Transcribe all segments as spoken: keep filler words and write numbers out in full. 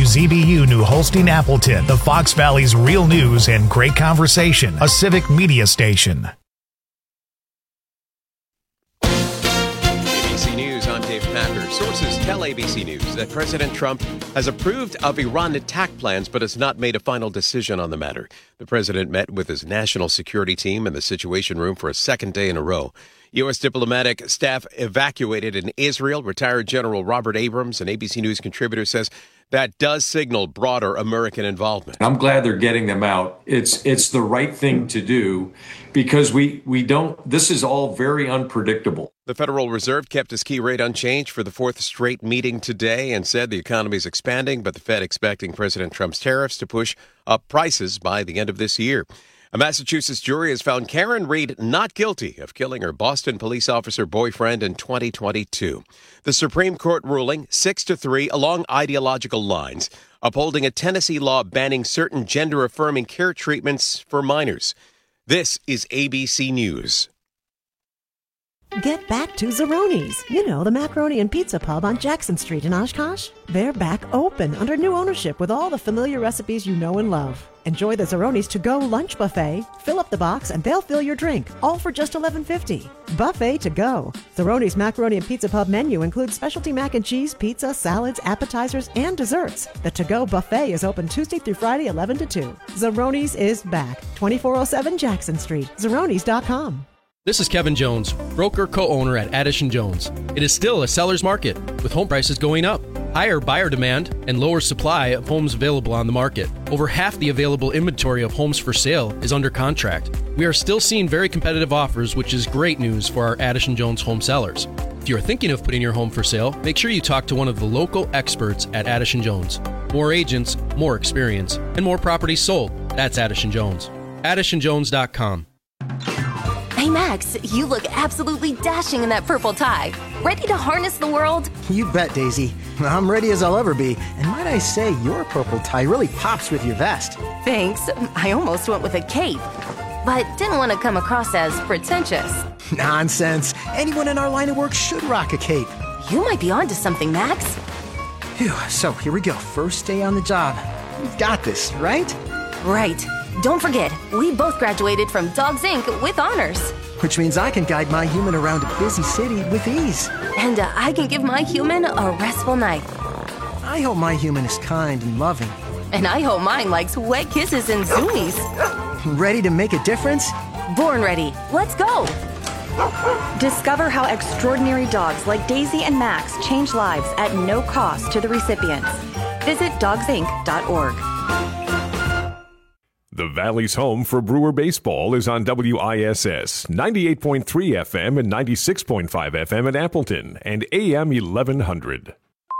Z B U New Holstein Appleton, the Fox Valley's real news and great conversation, a civic media station. A B C News, I'm Dave Packer. Sources tell A B C News that President Trump has approved of Iran attack plans but has not made a final decision on the matter. The president met with his national security team in the Situation Room for a second day in a row. U S diplomatic staff evacuated in Israel. Retired General Robert Abrams, an A B C News contributor, says that does signal broader American involvement. I'm glad they're getting them out. It's it's the right thing to do because we, we don't, this is all very unpredictable. The Federal Reserve kept its key rate unchanged for the fourth straight meeting today and said the economy is expanding, but the Fed expecting President Trump's tariffs to push up prices by the end of this year. A Massachusetts jury has found Karen Reed not guilty of killing her Boston police officer boyfriend in twenty twenty-two. The Supreme Court ruling six to three along ideological lines, upholding a Tennessee law banning certain gender-affirming care treatments for minors. This is A B C News. Get back to Zeroni's. You know, the macaroni and pizza pub on Jackson Street in Oshkosh. They're back open under new ownership with all the familiar recipes you know and love. Enjoy the Zeroni's to-go lunch buffet. Fill up the box and they'll fill your drink, all for just eleven fifty. Buffet to go. Zeroni's Macaroni and Pizza Pub menu includes specialty mac and cheese, pizza, salads, appetizers, and desserts. The to-go buffet is open Tuesday through Friday, eleven to two. Zeroni's is back. twenty-four oh seven Jackson Street. Zeronis dot com. This is Kevin Jones, broker co-owner at Addison Jones. It is still a seller's market, with home prices going up, higher buyer demand, and lower supply of homes available on the market. Over half the available inventory of homes for sale is under contract. We are still seeing very competitive offers, which is great news for our Addison Jones home sellers. If you are thinking of putting your home for sale, make sure you talk to one of the local experts at Addison Jones. More agents, more experience, and more properties sold. That's Addison Jones. Addison Jones dot com. Hey, Max, you look absolutely dashing in that purple tie. Ready to harness the world? You bet, Daisy. I'm ready as I'll ever be. And might I say, your purple tie really pops with your vest. Thanks. I almost went with a cape, but didn't want to come across as pretentious. Nonsense. Anyone in our line of work should rock a cape. You might be onto something, Max. Phew, so here we go. First day on the job. You've got this, right? Right. Don't forget, we both graduated from Dogs Incorporated with honors. Which means I can guide my human around a busy city with ease. And uh, I can give my human a restful night. I hope my human is kind and loving. And I hope mine likes wet kisses and zoomies. Ready to make a difference? Born ready. Let's go. Discover how extraordinary dogs like Daisy and Max change lives at no cost to the recipients. Visit dogs inc dot org. The Valley's home for Brewer baseball is on W I S S, ninety-eight point three F M and ninety-six point five F M in Appleton and A M eleven hundred.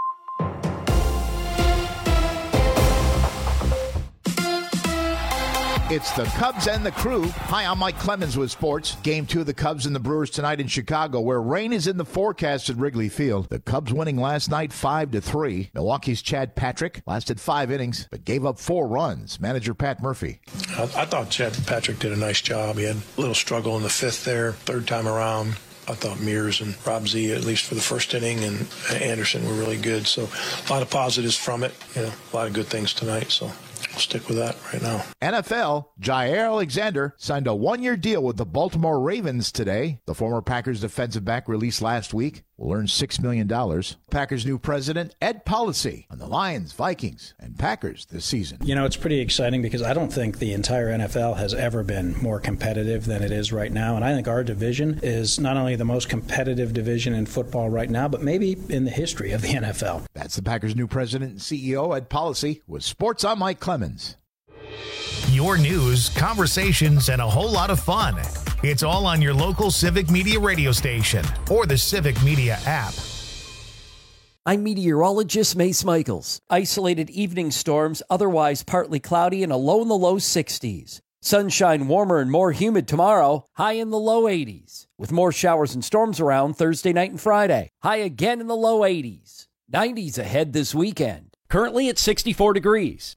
It's the Cubs and the Crew. Hi, I'm Mike Clemens with sports. Game two of the Cubs and the Brewers tonight in Chicago, where rain is in the forecast at Wrigley Field. The Cubs winning last night five to three. Milwaukee's Chad Patrick lasted five innings, but gave up four runs. Manager Pat Murphy. I, I thought Chad Patrick did a nice job. He had a little struggle in the fifth there, third time around. I thought Mears and Rob Z, at least for the first inning, and Anderson were really good. So a lot of positives from it. You know, a lot of good things tonight. So I'll stick with that right now. N F L, Jair Alexander signed a one-year deal with the Baltimore Ravens today. The former Packers defensive back released last week will earn six million dollars. Packers' new president, Ed Policy, on the Lions, Vikings, and Packers this season. You know, it's pretty exciting because I don't think the entire N F L has ever been more competitive than it is right now. And I think our division is not only the most competitive division in football right now, but maybe in the history of the N F L. That's the Packers' new president and C E O, Ed Policy, with Sports. I'm Mike Clemens. Your news, conversations, and a whole lot of fun. It's all on your local Civic Media radio station or the Civic Media app. I'm meteorologist Mace Michaels. Isolated evening storms, otherwise partly cloudy and a low in the low sixties. Sunshine warmer and more humid tomorrow, high in the low eighties. With more showers and storms around Thursday night and Friday. High again in the low eighties. nineties ahead this weekend. Currently at sixty-four degrees.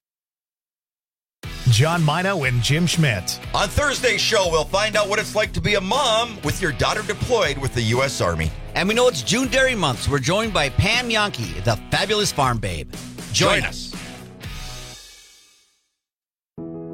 John Mino and Jim Schmidt. On Thursday's show, we'll find out what it's like to be a mom with your daughter deployed with the U S Army. And we know it's June Dairy Month, so we're joined by Pam Yonke, the fabulous farm babe. Join, Join us.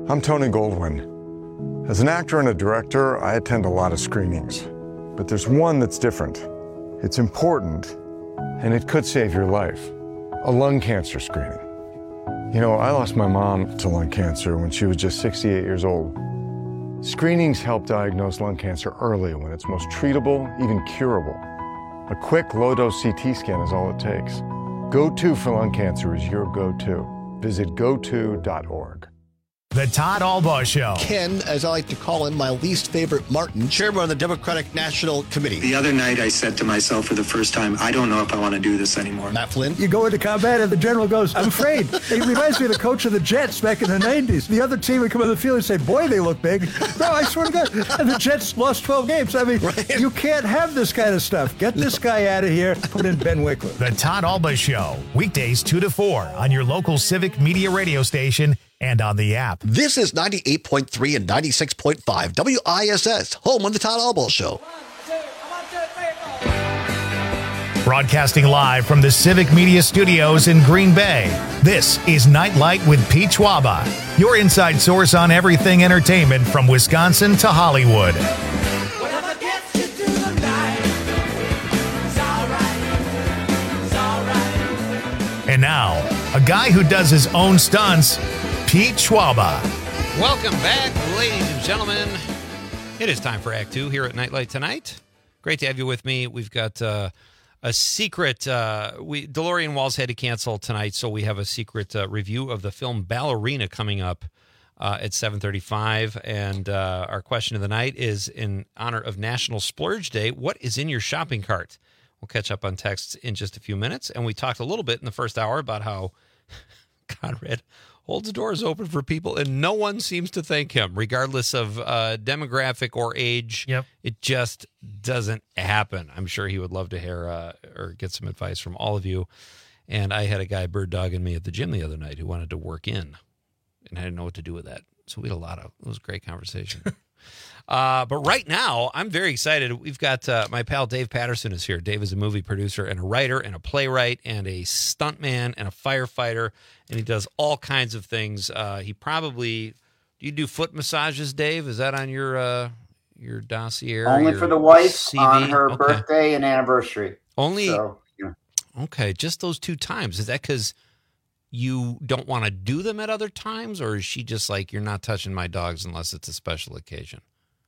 I'm Tony Goldwyn. As an actor and a director, I attend a lot of screenings. But there's one that's different. It's important, and it could save your life. A lung cancer screening. You know, I lost my mom to lung cancer when she was just sixty-eight years old. Screenings help diagnose lung cancer early when it's most treatable, even curable. A quick, low-dose C T scan is all it takes. Go To for lung cancer is your go-to. Visit go to dot org. The Todd Albaugh Show. Ken, as I like to call him, my least favorite Martin, chairman of the Democratic National Committee. The other night I said to myself for the first time, I don't know if I want to do this anymore. Matt Flynn. You go into combat and the general goes, I'm afraid. It reminds me of the coach of the Jets back in the nineties. The other team would come on the field and say, boy, they look big. No, I swear to God. And the Jets lost twelve games. I mean, right. You can't have this kind of stuff. Get this guy out of here. Put in Ben Wickler. The Todd Albaugh Show. Weekdays two to four on your local Civic Media radio station and on the app. This is ninety-eight point three and ninety-six point five W I S S, home on the Todd Albaugh Show. Broadcasting live from the Civic Media Studios in Green Bay, this is Nightlight with Pete Schwaba, your inside source on everything entertainment from Wisconsin to Hollywood. And now, a guy who does his own stunts, Pete Schwaba. Welcome back, ladies and gentlemen. It is time for Act Two here at Nightlight tonight. Great to have you with me. We've got uh, a secret. Uh, we DeLorean Walls had to cancel tonight, so we have a secret uh, review of the film Ballerina coming up uh, at seven thirty-five. And uh, our question of the night is in honor of National Splurge Day. What is in your shopping cart? We'll catch up on texts in just a few minutes. And we talked a little bit in the first hour about how Conrad holds doors open for people, and no one seems to thank him, regardless of uh, demographic or age. Yep. It just doesn't happen. I'm sure he would love to hear uh, or get some advice from all of you. And I had a guy bird dogging me at the gym the other night who wanted to work in, and I didn't know what to do with that. So we had a lot of, it was a great conversation. uh, but right now, I'm very excited. We've got uh, my pal Dave Patterson is here. Dave is a movie producer and a writer and a playwright and a stuntman and a firefighter, and he does all kinds of things. Uh, he probably, do you do foot massages, Dave? Is that on your uh, your dossier? Only your for the wife C V? on her Okay. birthday and anniversary. Only, So, yeah. okay, just those two times. Is that because you don't want to do them at other times, or is she just like, you're not touching my dogs unless it's a special occasion?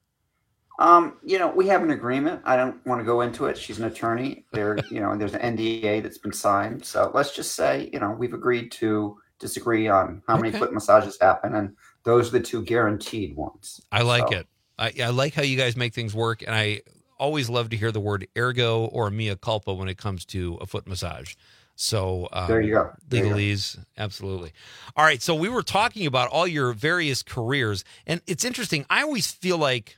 Um, you know, we have an agreement. I don't want to go into it. She's an attorney. There, you know, there's an N D A that's been signed. So let's just say, you know, we've agreed to disagree on how many Okay. foot massages happen, and those are the two guaranteed ones. I like So, it. I, I like how you guys make things work, and I always love to hear the word ergo or mea culpa when it comes to a foot massage. So um, There you go. There you go. Legalese, absolutely. All right, so we were talking about all your various careers, and it's interesting. I always feel like,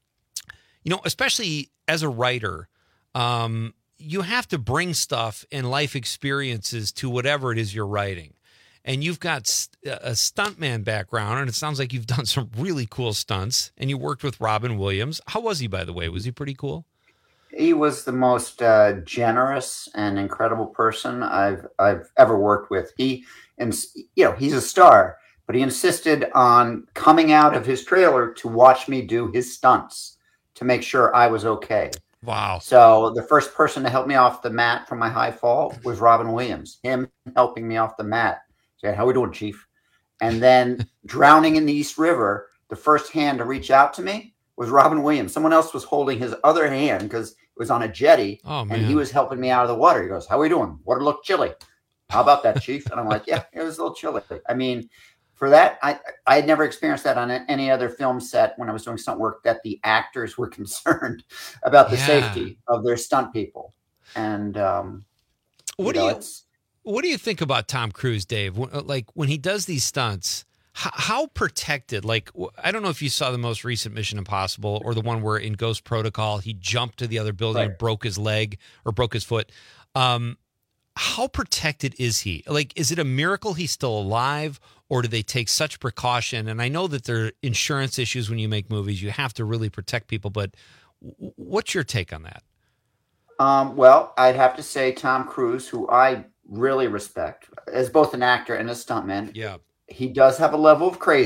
you know, especially as a writer, um, you have to bring stuff and life experiences to whatever it is you're writing. And you've got st- a stuntman background, and it sounds like you've done some really cool stunts, and you worked with Robin Williams. How was he, by the way? Was he pretty cool? He was the most uh, generous and incredible person I've I've ever worked with. He, and you know, he's a star, but he insisted on coming out of his trailer to watch me do his stunts to make sure I was okay. Wow. So the first person to help me off the mat from my high fall was Robin Williams. Him helping me off the mat. Said, "How we doing, Chief?" And then drowning in the East River, the first hand to reach out to me was Robin Williams. Someone else was holding his other hand because it was on a jetty, Oh, and man. he was helping me out of the water. He goes, "How we doing? Water looked chilly. How about that, Chief?" And I'm like, "Yeah, it was a little chilly." I mean, for that, I I had never experienced that on any other film set when I was doing stunt work, that the actors were concerned about the Yeah. safety of their stunt people. And um, What you do know, you it's- What do you think about Tom Cruise, Dave? When- Like when he does these stunts, how, how protected? Like w- I don't know if you saw the most recent Mission Impossible or the one where in Ghost Protocol he jumped to the other building and Right. broke his leg or broke his foot. Um, how protected is he? Like, is it a miracle he's still alive, or do they take such precaution? And I know that there are insurance issues when you make movies; you have to really protect people. But w- what's your take on that? Um, well, I'd have to say Tom Cruise, who I really respect as both an actor and a stuntman. Yeah. He does have a level of crazy,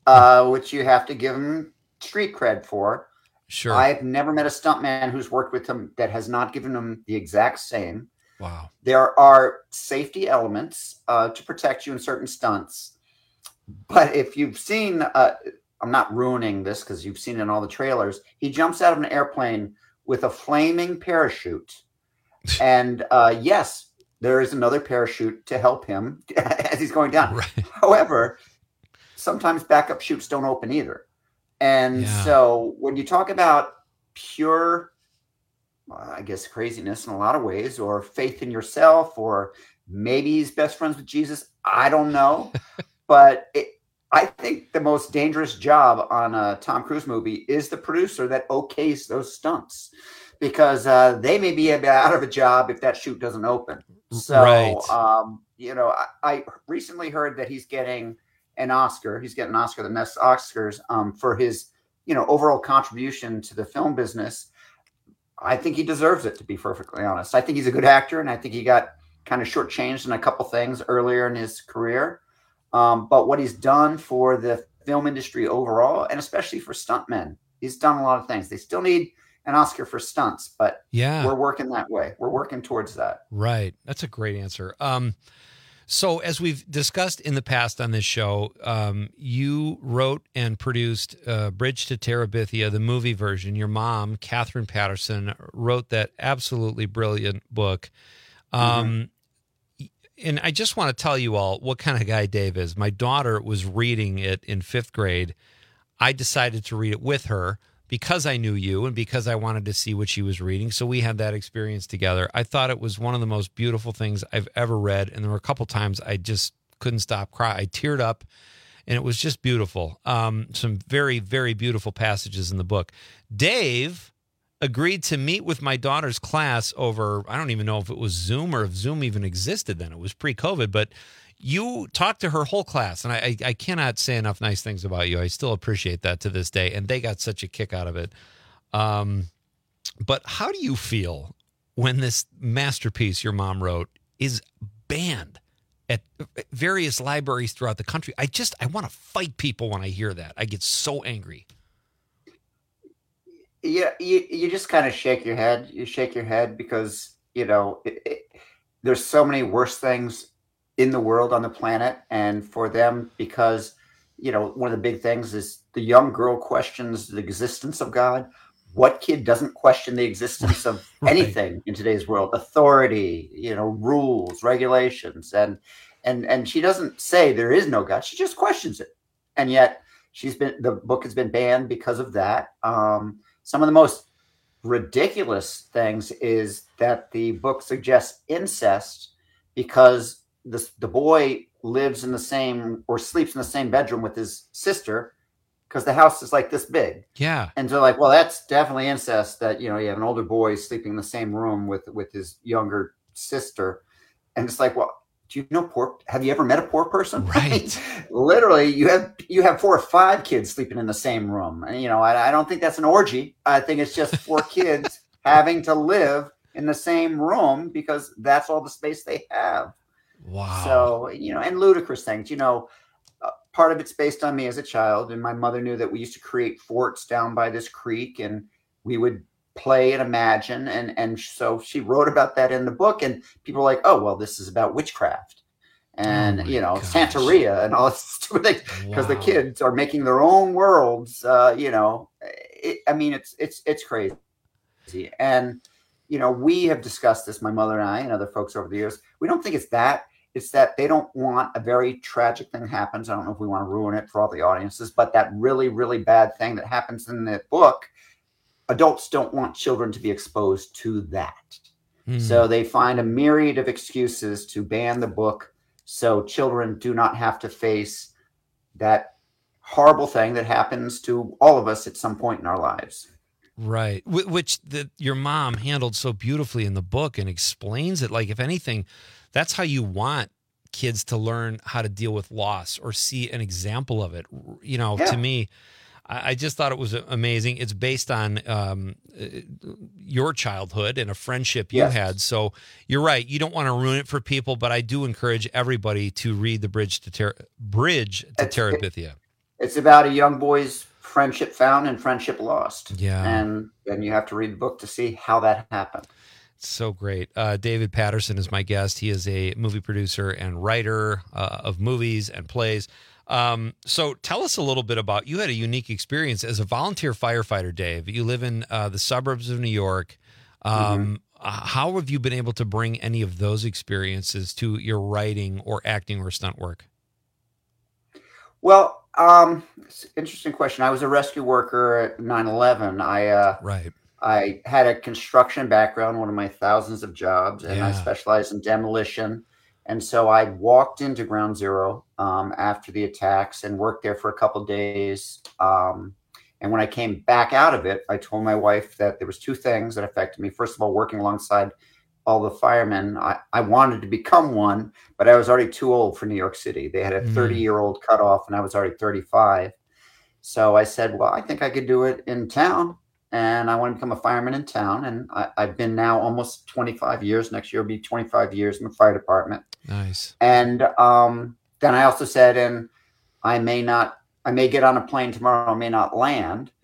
uh, which you have to give him street cred for. Sure. I've never met a stuntman who's worked with him that has not given him the exact same. Wow. There are safety elements uh, to protect you in certain stunts. But if you've seen, uh, I'm not ruining this because you've seen it in all the trailers, he jumps out of an airplane with a flaming parachute. And uh, yes, there is another parachute to help him as he's going down. Right. However, sometimes backup chutes don't open either. And Yeah. so when you talk about pure, uh, I guess, craziness in a lot of ways, or faith in yourself, or maybe he's best friends with Jesus, I don't know. But it, I think the most dangerous job on a Tom Cruise movie is the producer that okays those stunts, because uh, they may be out of a job if that chute doesn't open. So, Right. um, you know, I, I recently heard that he's getting an Oscar. He's getting an Oscar, the next Oscars, um, for his, you know, overall contribution to the film business. I think he deserves it, to be perfectly honest. I think he's a good actor, and I think he got kind of shortchanged in a couple things earlier in his career. Um, but what he's done for the film industry overall, and especially for stuntmen, he's done a lot of things. They still need an Oscar for stunts, but Yeah. we're working that way. We're working towards that. Right. That's a great answer. Um, so as we've discussed in the past on this show, um, you wrote and produced uh, Bridge to Terabithia, the movie version. Your mom, Catherine Patterson, wrote that absolutely brilliant book. Um, And I just want to tell you all what kind of guy Dave is. My daughter was reading it in fifth grade. I decided to read it with her because I knew you and because I wanted to see what she was reading. So we had that experience together. I thought it was one of the most beautiful things I've ever read. And there were a couple times I just couldn't stop crying. I teared up, and it was just beautiful. Um, some very, very beautiful passages in the book. Dave agreed to meet with my daughter's class over, I don't even know if it was Zoom or if Zoom even existed then. It was pre-COVID, but you talked to her whole class, and I, I cannot say enough nice things about you. I still appreciate that to this day, and they got such a kick out of it. Um, but how do you feel when this masterpiece your mom wrote is banned at various libraries throughout the country? I just, I want to fight people when I hear that. I get so angry. Yeah, you, you just kind of shake your head. You shake your head because, you know, it, it, there's so many worse things in the world on the planet. And for them, because, you know, one of the big things is the young girl questions the existence of God. What kid doesn't question the existence of Right. anything in today's world? Authority, you know, rules, regulations. And, and, and she doesn't say there is no God. She just questions it. And yet she's been, the book has been banned because of that. Um, Some of the most ridiculous things is that the book suggests incest because the, the boy lives in the same or sleeps in the same bedroom with his sister because the house is like this big. Yeah. And they're like, well, that's definitely incest that, you know, you have an older boy sleeping in the same room with, with his younger sister. And it's like, well, do you know poor? Have you ever met a poor person? Right. Literally, you have you have four or five kids sleeping in the same room, and you know I, I don't think that's an orgy. I think it's just four kids having to live in the same room because that's all the space they have. Wow. So you know, and ludicrous things. You know, uh, part of it's based on me as a child, and my mother knew that we used to create forts down by this creek, and we would play and imagine, and and so she wrote about that in the book, and people were like, oh well, this is about witchcraft and Oh my you know gosh. Santeria and all this stupid things because the Wow. kids are making their own worlds. Uh, you know, it, I mean, it's it's it's crazy, and you know we have discussed this, my mother and I and other folks over the years. We don't think it's that. It's that they don't want a very tragic thing happens. I don't know if we want to ruin it for all the audiences, but that really really bad thing that happens in the book. Adults don't want children to be exposed to that. Mm. So they find a myriad of excuses to ban the book so children do not have to face that horrible thing that happens to all of us at some point in our lives. Right. Wh- Which the, your mom handled so beautifully in the book and explains it. Like, if anything, that's how you want kids to learn how to deal with loss or see an example of it. You know, Yeah. to me, I I just thought it was amazing. It's based on um, uh, your childhood and a friendship you Yes. had. So you're right. You don't want to ruin it for people, but I do encourage everybody to read the Bridge to Ter- Bridge to It's- Terabithia. it's about a young boy's friendship found and friendship lost. Yeah. And and you have to read the book to see how that happened. So great. Uh, David Patterson is my guest. He is a movie producer and writer uh, of movies and plays. Um, so tell us a little bit about, you had a unique experience as a volunteer firefighter, Dave. You live in uh, the suburbs of New York. Um, mm-hmm. uh, how have you been able to bring any of those experiences to your writing or acting or stunt work? Well, um, it's an interesting question. I was a rescue worker at nine eleven. I, uh, right. I had a construction background, one of my thousands of jobs, and Yeah. I specialized in demolition. And so I walked into Ground Zero um, after the attacks and worked there for a couple of days. Um, and when I came back out of it, I told my wife that there was two things that affected me. First of all, working alongside all the firemen, I, I wanted to become one, but I was already too old for New York City. They had a Mm. thirty-year-old cutoff, and I was already thirty-five. So I said, well, I think I could do it in town. And I want to become a fireman in town. And I, I've been now almost twenty-five years. Next year will be twenty-five years in the fire department. Nice. And um, then I also said, and I may not, I may get on a plane tomorrow, I may not land.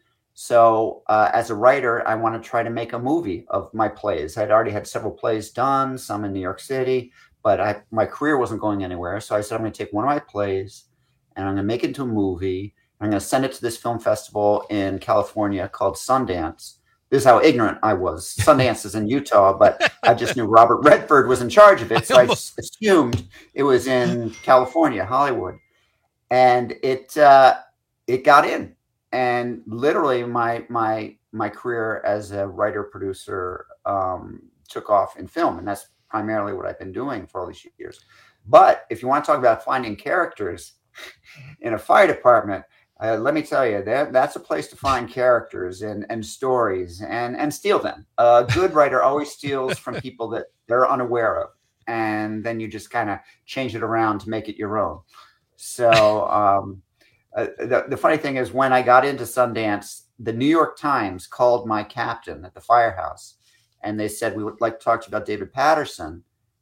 So uh, as a writer, I want to try to make a movie of my plays. I'd already had several plays done, some in New York City, but I, my career wasn't going anywhere. So I said, I'm going to take one of my plays and I'm going to make it into a movie. I'm going to send it to this film festival in California called Sundance. This is how ignorant I was. Sundance is in Utah, but I just knew Robert Redford was in charge of it. So I just assumed it was in California, Hollywood. And it uh, it got in. And literally my my my career as a writer, producer um, took off in film. And that's primarily what I've been doing for all these years. But if you want to talk about finding characters in a fire department, Uh, let me tell you, that that's a place to find characters and, and stories and, and steal them. A good writer always steals from people that they're unaware of. And then you just kind of change it around to make it your own. So um, uh, the, the funny thing is, when I got into Sundance, the New York Times called my captain at the firehouse. And they said, we would like to talk to you about David Patterson.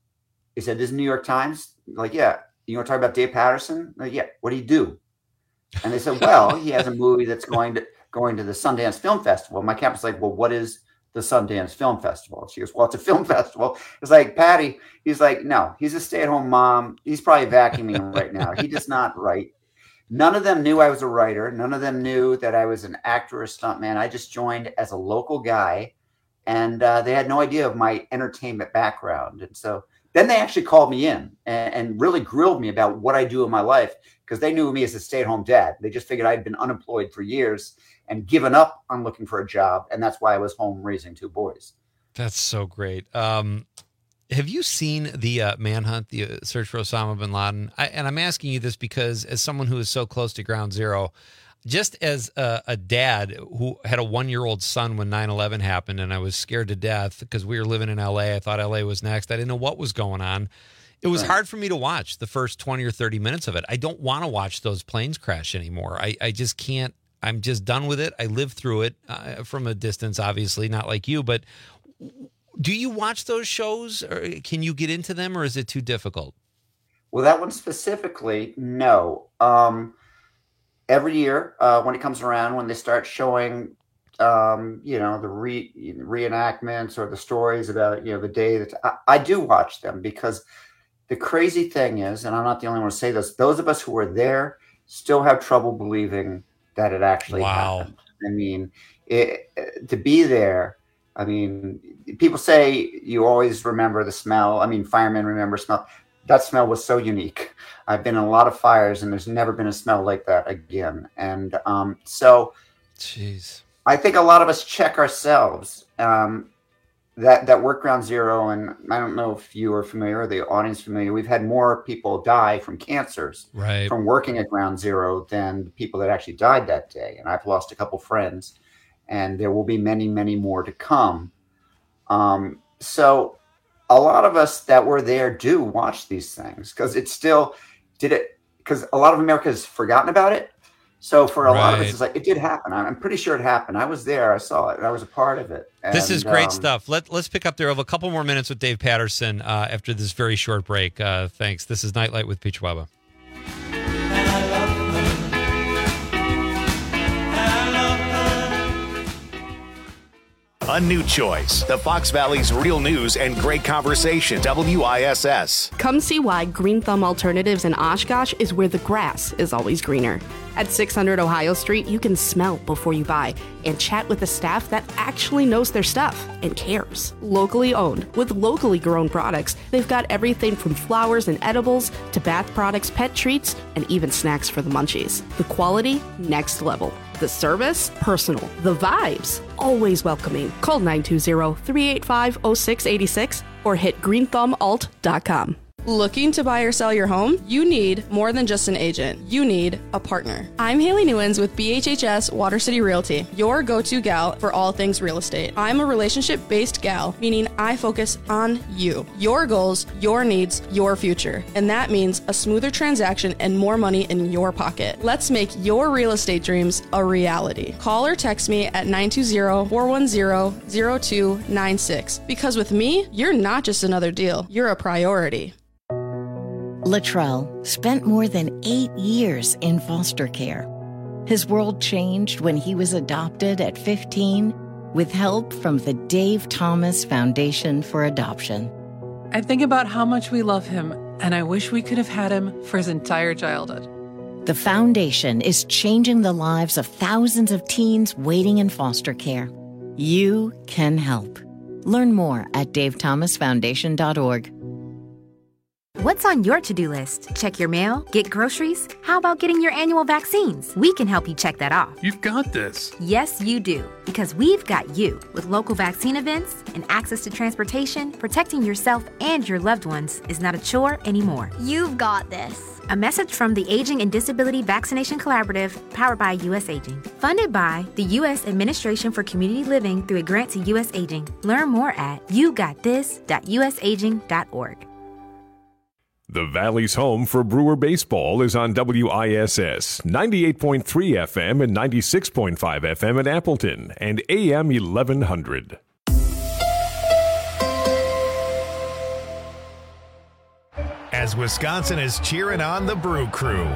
He said, this is New York Times? Like, yeah. You want to talk about Dave Patterson? Like, yeah. What do you do? And they said, well, he has a movie that's going to going to the Sundance Film Festival. My captain's like, well, what is the Sundance Film Festival? She goes, well, it's a film festival. It's like, Patty, he's like, no, he's a stay-at-home mom. He's probably vacuuming right now. He does not write. None of them knew I was a writer. None of them knew that I was an actor or a stuntman. I just joined as a local guy, and uh, they had no idea of my entertainment background. And so then they actually called me in and, and really grilled me about what I do in my life, because they knew me as a stay-at-home dad. They just figured I'd been unemployed for years and given up on looking for a job, and that's why I was home raising two boys. That's so great. Um, have you seen the uh, Manhunt, the uh, search for Osama bin Laden? I, and I'm asking you this because, as someone who is so close to Ground Zero, just as a, a dad who had a one-year-old son when nine eleven happened, and I was scared to death because we were living in L A. I thought L A was next. I didn't know what was going on. It was Right. hard for me to watch the first twenty or thirty minutes of it. I don't want to watch those planes crash anymore. I, I just can't. I'm just done with it. I lived through it uh, from a distance, obviously, not like you. But do you watch those shows, or can you get into them, or is it too difficult? Well, that one specifically, no. Um, every year uh, when it comes around, when they start showing, um, you know, the re- reenactments or the stories about, you know, the day that I, I do watch them, because the crazy thing is, and I'm not the only one to say this, those of us who were there still have trouble believing that it actually Wow. happened. I mean, it, to be there, I mean, people say you always remember the smell. I mean, firemen remember smell. That smell was so unique. I've been in a lot of fires, and there's never been a smell like that again. And um, so Jeez. I think a lot of us check ourselves um, that, that work Ground Zero. And I don't know if you are familiar or the audience familiar. We've had more people die from cancers Right. from working at Ground Zero than the people that actually died that day. And I've lost a couple friends, and there will be many, many more to come. Um, so a lot of us that were there do watch these things, because it's still did it because a lot of America has forgotten about it. So for a lot of us, Right. it's like, it did happen. I'm pretty sure it happened. I was there. I saw it. I was a part of it. This is And, great um, stuff. Let, let's pick up there of a couple more minutes with Dave Patterson uh, after this very short break. Uh, thanks. This is Nightlight with Pete Schwaba. A new choice. The Fox Valley's real news and great conversation. W I S S. Come see why Green Thumb Alternatives in Oshkosh is where the grass is always greener. At six hundred Ohio Street, you can smell before you buy and chat with the staff that actually knows their stuff and cares. Locally owned, with locally grown products, they've got everything from flowers and edibles to bath products, pet treats, and even snacks for the munchies. The quality, next level. The service, personal. The vibes, always welcoming. Call nine two zero, three eight five, zero six eight six or hit green thumb alt dot com. Looking to buy or sell your home? You need more than just an agent. You need a partner. I'm Haley Newens with B H H S Water City Realty, your go-to gal for all things real estate. I'm a relationship-based gal, meaning I focus on you, your goals, your needs, your future. And that means a smoother transaction and more money in your pocket. Let's make your real estate dreams a reality. Call or text me at nine two zero, four one zero, zero two nine six. Because with me, you're not just another deal, you're a priority. Latrell spent more than eight years in foster care. His world changed when he was adopted at fifteen with help from the Dave Thomas Foundation for Adoption. I think about how much we love him, and I wish we could have had him for his entire childhood. The foundation is changing the lives of thousands of teens waiting in foster care. You can help. Learn more at dave thomas foundation dot org. What's on your to-do list? Check your mail? Get groceries? How about getting your annual vaccines? We can help you check that off. You've got this. Yes, you do. Because we've got you. With local vaccine events and access to transportation, protecting yourself and your loved ones is not a chore anymore. You've got this. A message from the Aging and Disability Vaccination Collaborative, powered by U S Aging. Funded by the U S Administration for Community Living through a grant to U S Aging. Learn more at you got this dot u s aging dot org. The Valley's home for Brewer baseball is on W I S S, ninety-eight point three F M and ninety-six point five F M in Appleton and A M eleven hundred. As Wisconsin is cheering on the Brew Crew.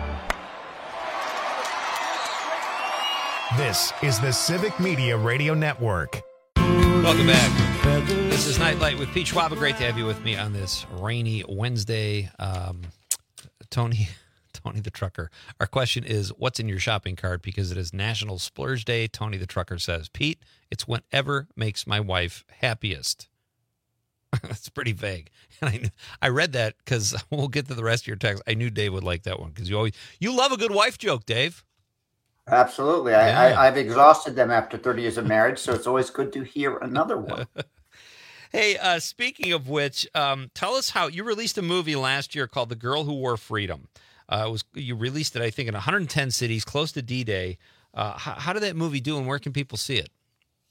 This is the Civic Media Radio Network. Welcome back. This is Nightlight with Pete Schwab. Great to have you with me on this rainy Wednesday. Um, Tony, Tony the Trucker. Our question is, what's in your shopping cart? Because it is National Splurge Day. Tony the Trucker says, Pete, it's whatever makes my wife happiest. That's pretty vague. And I, I read that because we'll get to the rest of your text. I knew Dave would like that one because you always you love a good wife joke, Dave. Absolutely. Yeah. I, I, I've exhausted them after thirty years of marriage, so it's always good to hear another one. Hey, uh, speaking of which, um, tell us how you released a movie last year called The Girl Who Wore Freedom. Uh, it was you released it, I think, in one hundred ten cities, close to D-Day. Uh, how, how did that movie do, and where can people see it?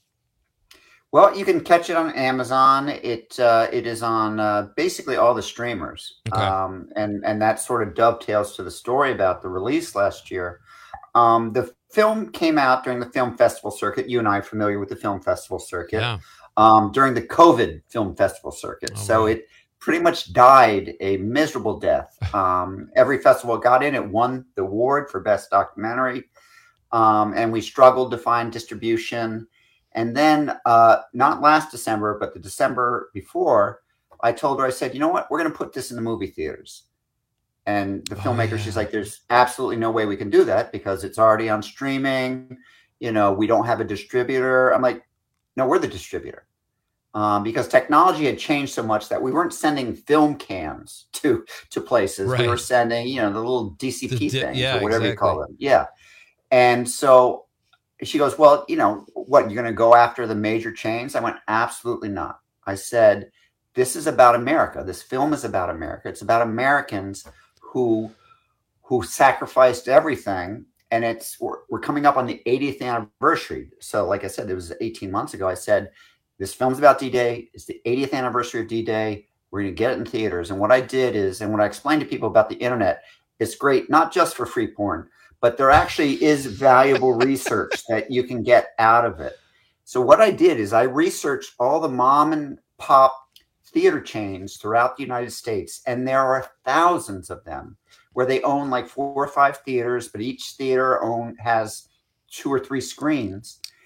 Well, you can catch it on Amazon. It uh, it is on uh, basically all the streamers, okay. um, and and that sort of dovetails to the story about the release last year. Um, the film came out during the film festival circuit. You and I are familiar with the film festival circuit. Yeah. Um, during the COVID film festival circuit. Oh, so wow. it pretty much died a miserable death. Um, every festival it got in, it won the award for best documentary. Um, and we struggled to find distribution. And then uh, not last December, but the December before, I told her, I said, you know what, we're going to put this in the movie theaters. And the Oh, filmmaker, yeah. she's like, there's absolutely no way we can do that because it's already on streaming. You know, we don't have a distributor. I'm like, no, we're the distributor. Um, because technology had changed so much that we weren't sending film cams to to places. Right. We were sending, you know, the little D C P The di- things yeah, or whatever you call exactly. them. Yeah. And so she goes, well, you know, what, you're going to go after the major chains? I went, absolutely not. I said, this is about America. This film is about America. It's about Americans who who sacrificed everything. And it's we're, we're coming up on the eightieth anniversary. So like I said, it was eighteen months ago. I said, this film's about D-Day. It's the eightieth anniversary of D-Day. We're going to get it in theaters. And what I did is, and when I explained to people about the internet, it's great, not just for free porn, but there actually is valuable research that you can get out of it. So what I did is I researched all the mom and pop theater chains throughout the United States. And there are thousands of them where they own like four or five theaters, but each theater own has two or three screens.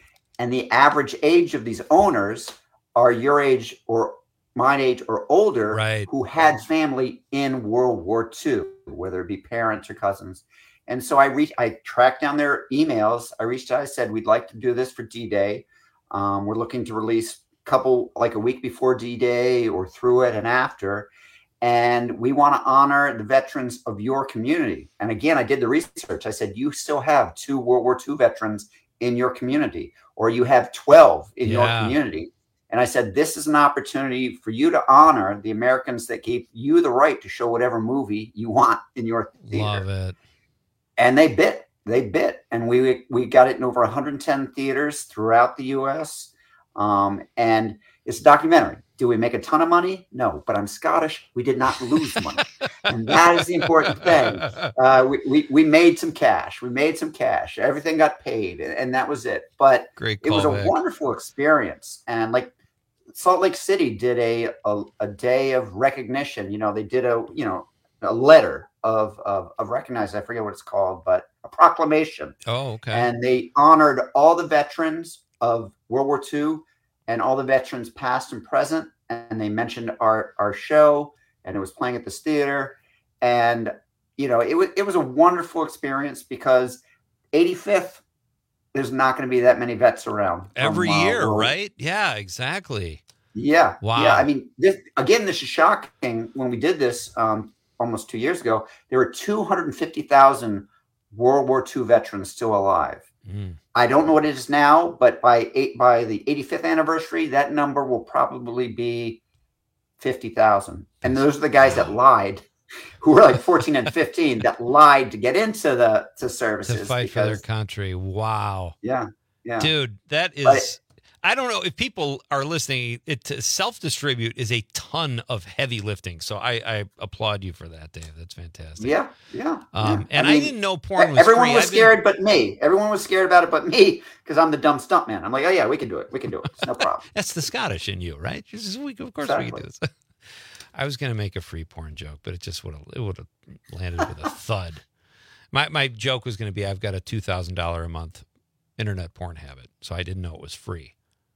And the average age of these owners are your age or my age or older, right, who had family in World War Two, whether it be parents or cousins. And so I reached, I tracked down their emails. I reached out, I said, we'd like to do this for D-Day. Um, we're looking to release a couple, like a week before D-Day or through it and after. And we want to honor the veterans of your community. And again, I did the research. I said, you still have two World War Two veterans in your community, or you have twelve in Yeah. your community. And I said, this is an opportunity for you to honor the Americans that gave you the right to show whatever movie you want in your theater. Love it. And they bit, they bit. And we we got it in over one hundred ten theaters throughout the U S. Um, and it's a documentary. Do we make a ton of money? No, but I'm Scottish. We did not lose money. And that is the important thing. Uh, we, we, we made some cash. We made some cash. Everything got paid, and, and that was it. But Great it was a callback. wonderful experience. And like Salt Lake City did a, a, a day of recognition. You know, they did a, you know, a letter of, of, of recognizing, I forget what it's called, but a proclamation. Oh, okay. And they honored all the veterans of World War Two and all the veterans past and present. And they mentioned our, our show, and it was playing at this theater. And, you know, it was, it was a wonderful experience because eighty-fifth, there's not going to be that many vets around. Every from, uh, year, World- right? Yeah, exactly. Yeah. Wow. Yeah. I mean, this, again, this is shocking. When we did this um, almost two years ago, there were two hundred fifty thousand World War Two veterans still alive. Mm. I don't know what it is now, but by eight, by the eighty-fifth anniversary, that number will probably be fifty thousand. And those are the guys that lied, who were like fourteen and fifteen, that lied to get into the to services. To fight for their because- country. Wow. Yeah. Yeah. Dude, that is, But- I don't know if people are listening, it to self-distribute is a ton of heavy lifting. So I, I applaud you for that, Dave. That's fantastic. Yeah, yeah. Um, yeah. and I, mean, didn't know porn was everyone free. was I've been- scared but me. Everyone was scared about it but me because I'm the dumb stunt man. I'm like, oh yeah, we can do it. We can do it. It's no problem. That's the Scottish in you, right? You're just, we, of course we can do this. I was going to make a free porn joke, but it just would have it would have landed with a thud. My my joke was going to be I've got a two thousand dollars a month internet porn habit, so I didn't know it was free.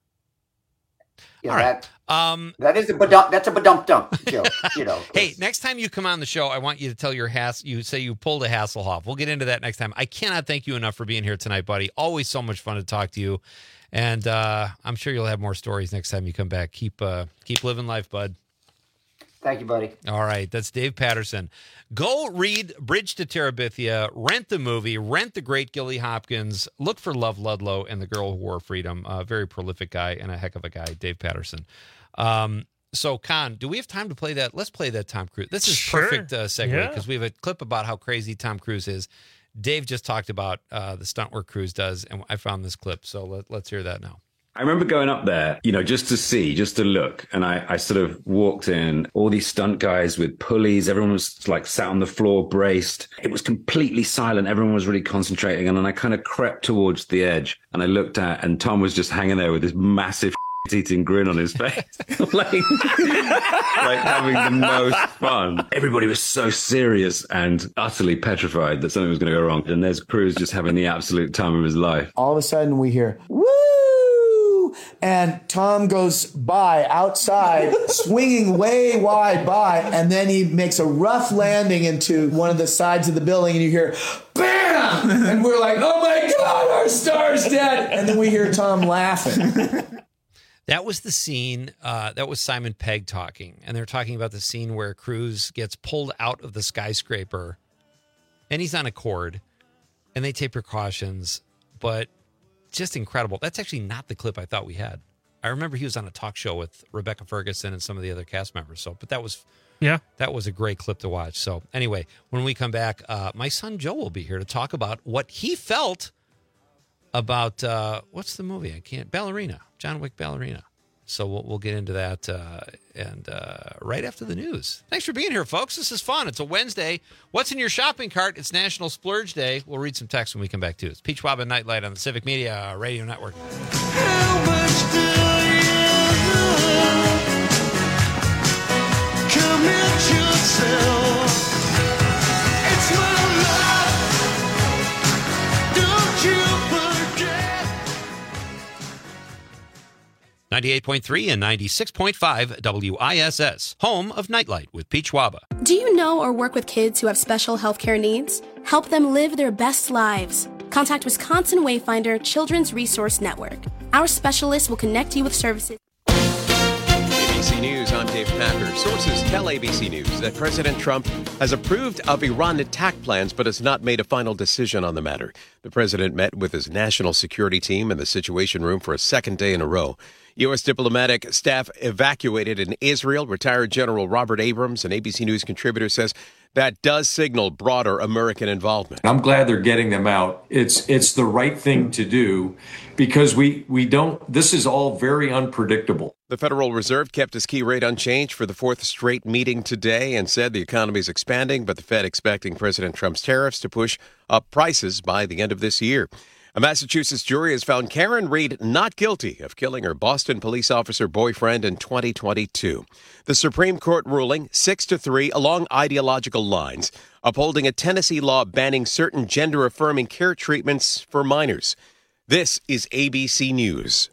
Yeah, All right. that, Um, that is a badump, that's a badump dump joke. You know. Hey, next time you come on the show, I want you to tell your Hass. You say you pulled a Hasselhoff. We'll get into that next time. I cannot thank you enough for being here tonight, buddy. Always so much fun to talk to you, and uh, I'm sure you'll have more stories next time you come back. Keep uh, keep living life, bud. Thank you, buddy. All right, that's Dave Patterson. Go read Bridge to Terabithia, rent the movie, rent The Great Gilly Hopkins, look for Love Ludlow and The Girl Who Wore Freedom. A very prolific guy and a heck of a guy, Dave Patterson. Um, so, Con, do we have time to play that? Let's play that Tom Cruise. This is Sure. perfect uh, segue Yeah. because we have a clip about how crazy Tom Cruise is. Dave just talked about uh, the stunt work Cruise does, and I found this clip, so let, let's hear that now. I remember going up there, you know, just to see, just to look. And I, I sort of walked in, all these stunt guys with pulleys. Everyone was like sat on the floor, braced. It was completely silent. Everyone was really concentrating. And then I kind of crept towards the edge and I looked at, and Tom was just hanging there with this massive eating grin on his face, like, like having the most fun. Everybody was so serious and utterly petrified that something was going to go wrong. And there's Cruise just having the absolute time of his life. All of a sudden we hear, woo! And Tom goes by outside, swinging way wide by, and then he makes a rough landing into one of the sides of the building, and you hear, bam! And we're like, oh my God, our star's dead! And then we hear Tom laughing. That was the scene, uh, that was Simon Pegg talking, and they're talking about the scene where Cruise gets pulled out of the skyscraper, and he's on a cord, and they take precautions, but just incredible. That's actually not the clip I thought we had. I remember he was on a talk show with Rebecca Ferguson and some of the other cast members. So, but that was, yeah, that was a great clip to watch. So anyway, when we come back, uh, my son Joe will be here to talk about what he felt about, uh, what's the movie? I can't, Ballerina, John Wick Ballerina. So we'll, we'll get into that uh, and uh, right after the news. Thanks for being here, folks. This is fun. It's a Wednesday. What's in your shopping cart? It's National Splurge Day. We'll read some text when we come back, too. It's Peach Wab and Nightlight on the Civic Media Radio Network. How much do you commit yourself? It's my life. Don't you forget. ninety-eight point three and ninety-six point five W I S S, home of Nightlight with Pete Schwaba. Do you know or work with kids who have special healthcare needs? Help them live their best lives. Contact Wisconsin Wayfinder Children's Resource Network. Our specialists will connect you with services. A B C News, I'm Dave Packer. Sources tell A B C News that President Trump has approved of Iran attack plans but has not made a final decision on the matter. The president met with his national security team in the Situation Room for a second day in a row. U S diplomatic staff evacuated in Israel. Retired General Robert Abrams, an A B C News contributor, says that does signal broader American involvement. I'm glad they're getting them out. It's it's the right thing to do because we, we don't, this is all very unpredictable. The Federal Reserve kept its key rate unchanged for the fourth straight meeting today and said the economy is expanding, but the Fed expecting President Trump's tariffs to push up prices by the end of this year. A Massachusetts jury has found Karen Reed not guilty of killing her Boston police officer boyfriend in twenty twenty-two. The Supreme Court ruling six to three along ideological lines, upholding a Tennessee law banning certain gender-affirming care treatments for minors. This is A B C News.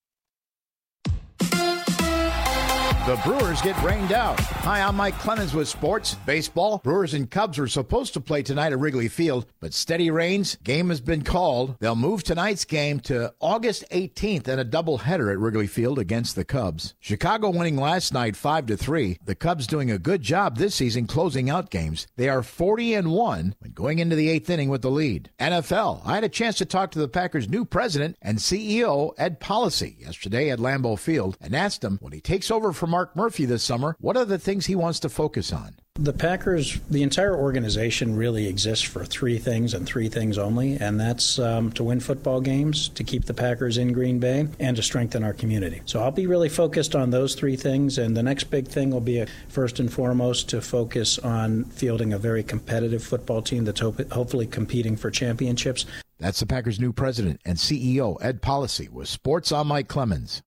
The Brewers get rained out. Hi, I'm Mike Clemens with sports. Baseball, Brewers and Cubs were supposed to play tonight at Wrigley Field, but steady rains, game has been called. They'll move tonight's game to August eighteenth and a doubleheader at Wrigley Field against the Cubs. Chicago winning last night five to three. The Cubs doing a good job this season closing out games. They are forty and one when going into the eighth inning with the lead. N F L, I had a chance to talk to the Packers' new president and C E O, Ed Policy, yesterday at Lambeau Field and asked him when he takes over from Mark Murphy this summer, what are the things he wants to focus on? The Packers, the entire organization really exists for three things and three things only, and that's um, to win football games, to keep the Packers in Green Bay, and to strengthen our community. So I'll be really focused on those three things, and the next big thing will be, a, first and foremost, to focus on fielding a very competitive football team that's hope- hopefully competing for championships. That's the Packers' new president and C E O, Ed Policy, with Sports on Mike Clemens.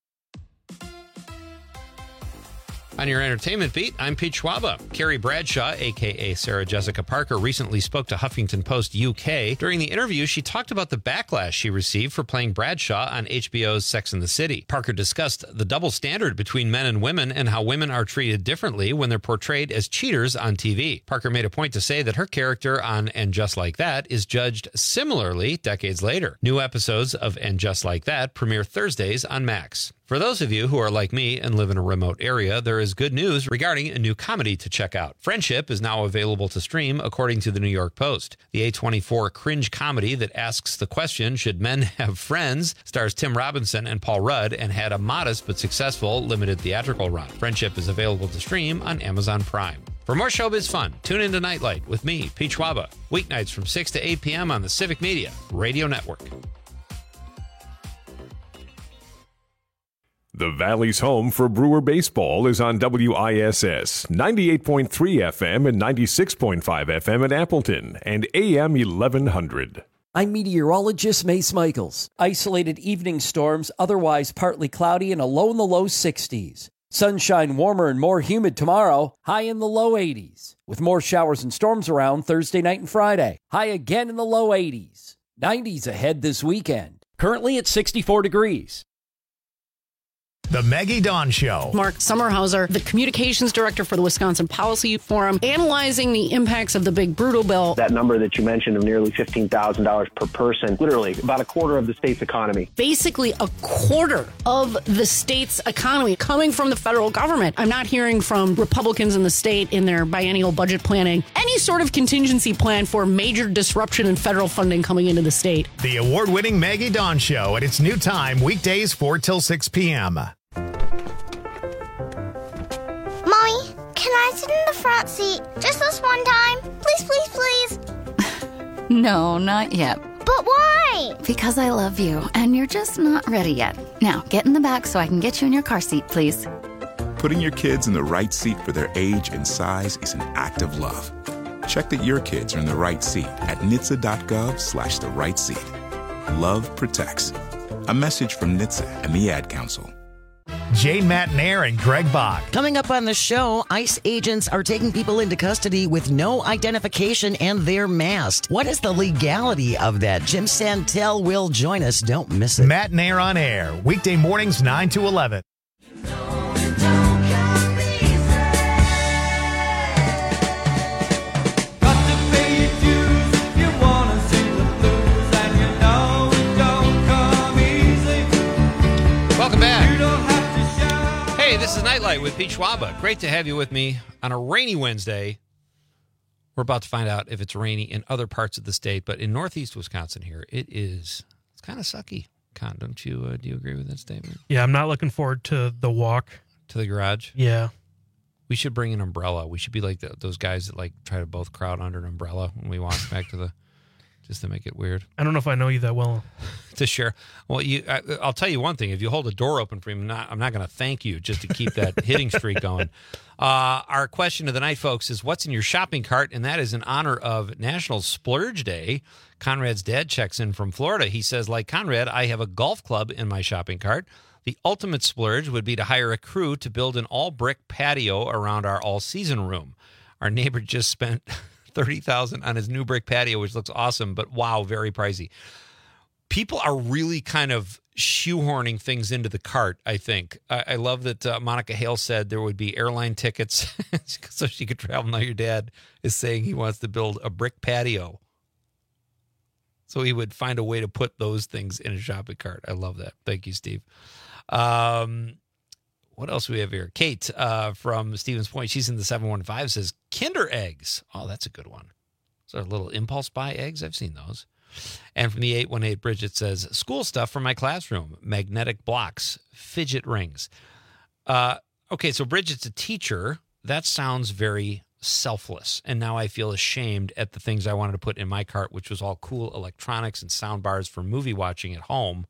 On your entertainment beat, I'm Pete Schwaba. Carrie Bradshaw, a k a. Sarah Jessica Parker, recently spoke to Huffington Post U K. During the interview, she talked about the backlash she received for playing Bradshaw on H B O's Sex and the City. Parker discussed the double standard between men and women and how women are treated differently when they're portrayed as cheaters on T V. Parker made a point to say that her character on And Just Like That is judged similarly decades later. New episodes of And Just Like That premiere Thursdays on Max. For those of you who are like me and live in a remote area, there is good news regarding a new comedy to check out. Friendship is now available to stream, according to the New York Post. The A twenty-four cringe comedy that asks the question, should men have friends, stars Tim Robinson and Paul Rudd and had a modest but successful limited theatrical run. Friendship is available to stream on Amazon Prime. For more showbiz fun, tune into Nightlight with me, Pete Schwaba, weeknights from six to eight p.m. on the Civic Media Radio Network. The Valley's home for Brewer baseball is on W I S S, ninety-eight point three F M and ninety-six point five F M in Appleton and A M eleven hundred. I'm meteorologist Mace Michaels. Isolated evening storms, otherwise partly cloudy and a low in the low sixties. Sunshine warmer and more humid tomorrow, high in the low eighties. With more showers and storms around Thursday night and Friday, high again in the low eighties. nineties ahead this weekend. Currently at sixty-four degrees. The Maggie Dawn Show. Mark Sommerhauser, the communications director for the Wisconsin Policy Forum, analyzing the impacts of the big brutal bill. That number that you mentioned of nearly fifteen thousand dollars per person, literally about a quarter of the state's economy. Basically a quarter of the state's economy coming from the federal government. I'm not hearing from Republicans in the state in their biennial budget planning any sort of contingency plan for major disruption in federal funding coming into the state. The award-winning Maggie Dawn Show at its new time, weekdays four till six p.m. Mommy, can I sit in the front seat just this one time? Please, please, please. No, not yet. But why? Because I love you, and you're just not ready yet. Now, get in the back so I can get you in your car seat, please. Putting your kids in the right seat for their age and size is an act of love. Check that your kids are in the right seat at N H T S A dot gov slash the right seat. Love protects. A message from N H T S A and the Ad Council. Jane Matnair and Greg Bach. Coming up on the show, ICE agents are taking people into custody with no identification and they're masked. What is the legality of that? Jim Santel will join us. Don't miss it. Matnair on air, weekday mornings nine to eleven. Nightlight with Pete Schwaba. Great to have you with me on a rainy Wednesday. We're about to find out if it's rainy in other parts of the state, but in northeast Wisconsin here, it is it's kind of sucky. Con, don't you, uh, do you agree with that statement? Yeah, I'm not looking forward to the walk. To the garage? Yeah. We should bring an umbrella. We should be like the, those guys that like try to both crowd under an umbrella when we walk back to the, just to make it weird. I don't know if I know you that well. To share. Well, you, I, I'll tell you one thing. If you hold a door open for me, I'm not, I'm not going to thank you just to keep that hitting streak going. Uh, our question of the night, folks, is what's in your shopping cart? And that is in honor of National Splurge Day. Conrad's dad checks in from Florida. He says, like Conrad, I have a golf club in my shopping cart. The ultimate splurge would be to hire a crew to build an all-brick patio around our all-season room. Our neighbor just spent thirty thousand dollars on his new brick patio, which looks awesome, but wow, very pricey. People are really kind of shoehorning things into the cart, I think. I, I love that uh, Monica Hale said there would be airline tickets so she could travel. Now your dad is saying he wants to build a brick patio. So he would find a way to put those things in a shopping cart. I love that. Thank you, Steve. Um, what else do we have here? Kate uh, from Stevens Point, she's in the seven one five, says Kinder Eggs. Oh, that's a good one. So little impulse buy eggs. I've seen those. And from the eight one eight, Bridget says, school stuff for my classroom, magnetic blocks, fidget rings. Uh, okay, so Bridget's a teacher. That sounds very selfless. And now I feel ashamed at the things I wanted to put in my cart, which was all cool electronics and sound bars for movie watching at home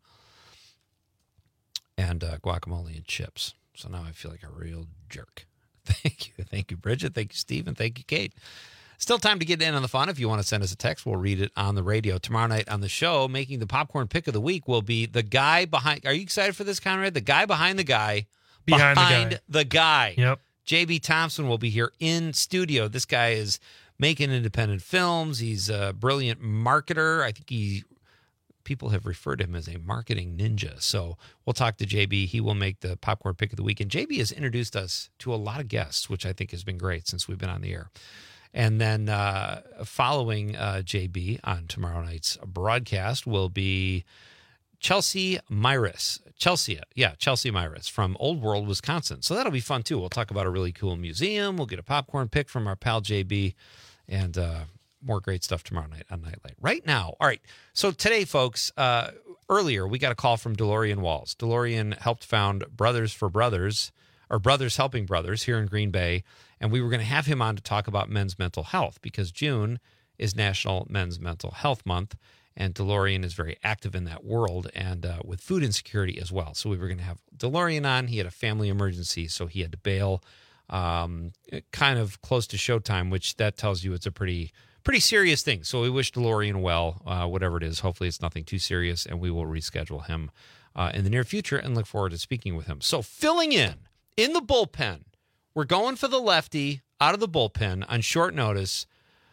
and uh, guacamole and chips. So now I feel like a real jerk. Thank you. Thank you, Bridget. Thank you, Steve. And thank you, Kate. Still time to get in on the fun. If you want to send us a text, we'll read it on the radio. Tomorrow night on the show, making the popcorn pick of the week will be the guy behind. Are you excited for this, Conrad? The guy behind the guy. Behind, behind the guy. the guy. Yep. J B Thompson will be here in studio. This guy is making independent films. He's a brilliant marketer. I think he people have referred to him as a marketing ninja. So we'll talk to J B. He will make the popcorn pick of the week. And J B has introduced us to a lot of guests, which I think has been great since we've been on the air. And then uh, following uh, J B on tomorrow night's broadcast will be Chelsea Myris. Chelsea, yeah, Chelsea Myris from Old World, Wisconsin. So that'll be fun, too. We'll talk about a really cool museum. We'll get a popcorn pick from our pal J B. And uh, more great stuff tomorrow night on Nightlight. Right now, all right, so today, folks, uh, earlier we got a call from DeLorean Walls. DeLorean helped found Brothers for Brothers, or Brothers Helping Brothers here in Green Bay. And we were going to have him on to talk about men's mental health because June is National Men's Mental Health Month, and DeLorean is very active in that world and uh, with food insecurity as well. So we were going to have DeLorean on. He had a family emergency, so he had to bail um, kind of close to showtime, which that tells you it's a pretty pretty serious thing. So we wish DeLorean well, uh, whatever it is. Hopefully it's nothing too serious, and we will reschedule him uh, in the near future and look forward to speaking with him. So filling in, in the bullpen, we're going for the lefty out of the bullpen on short notice.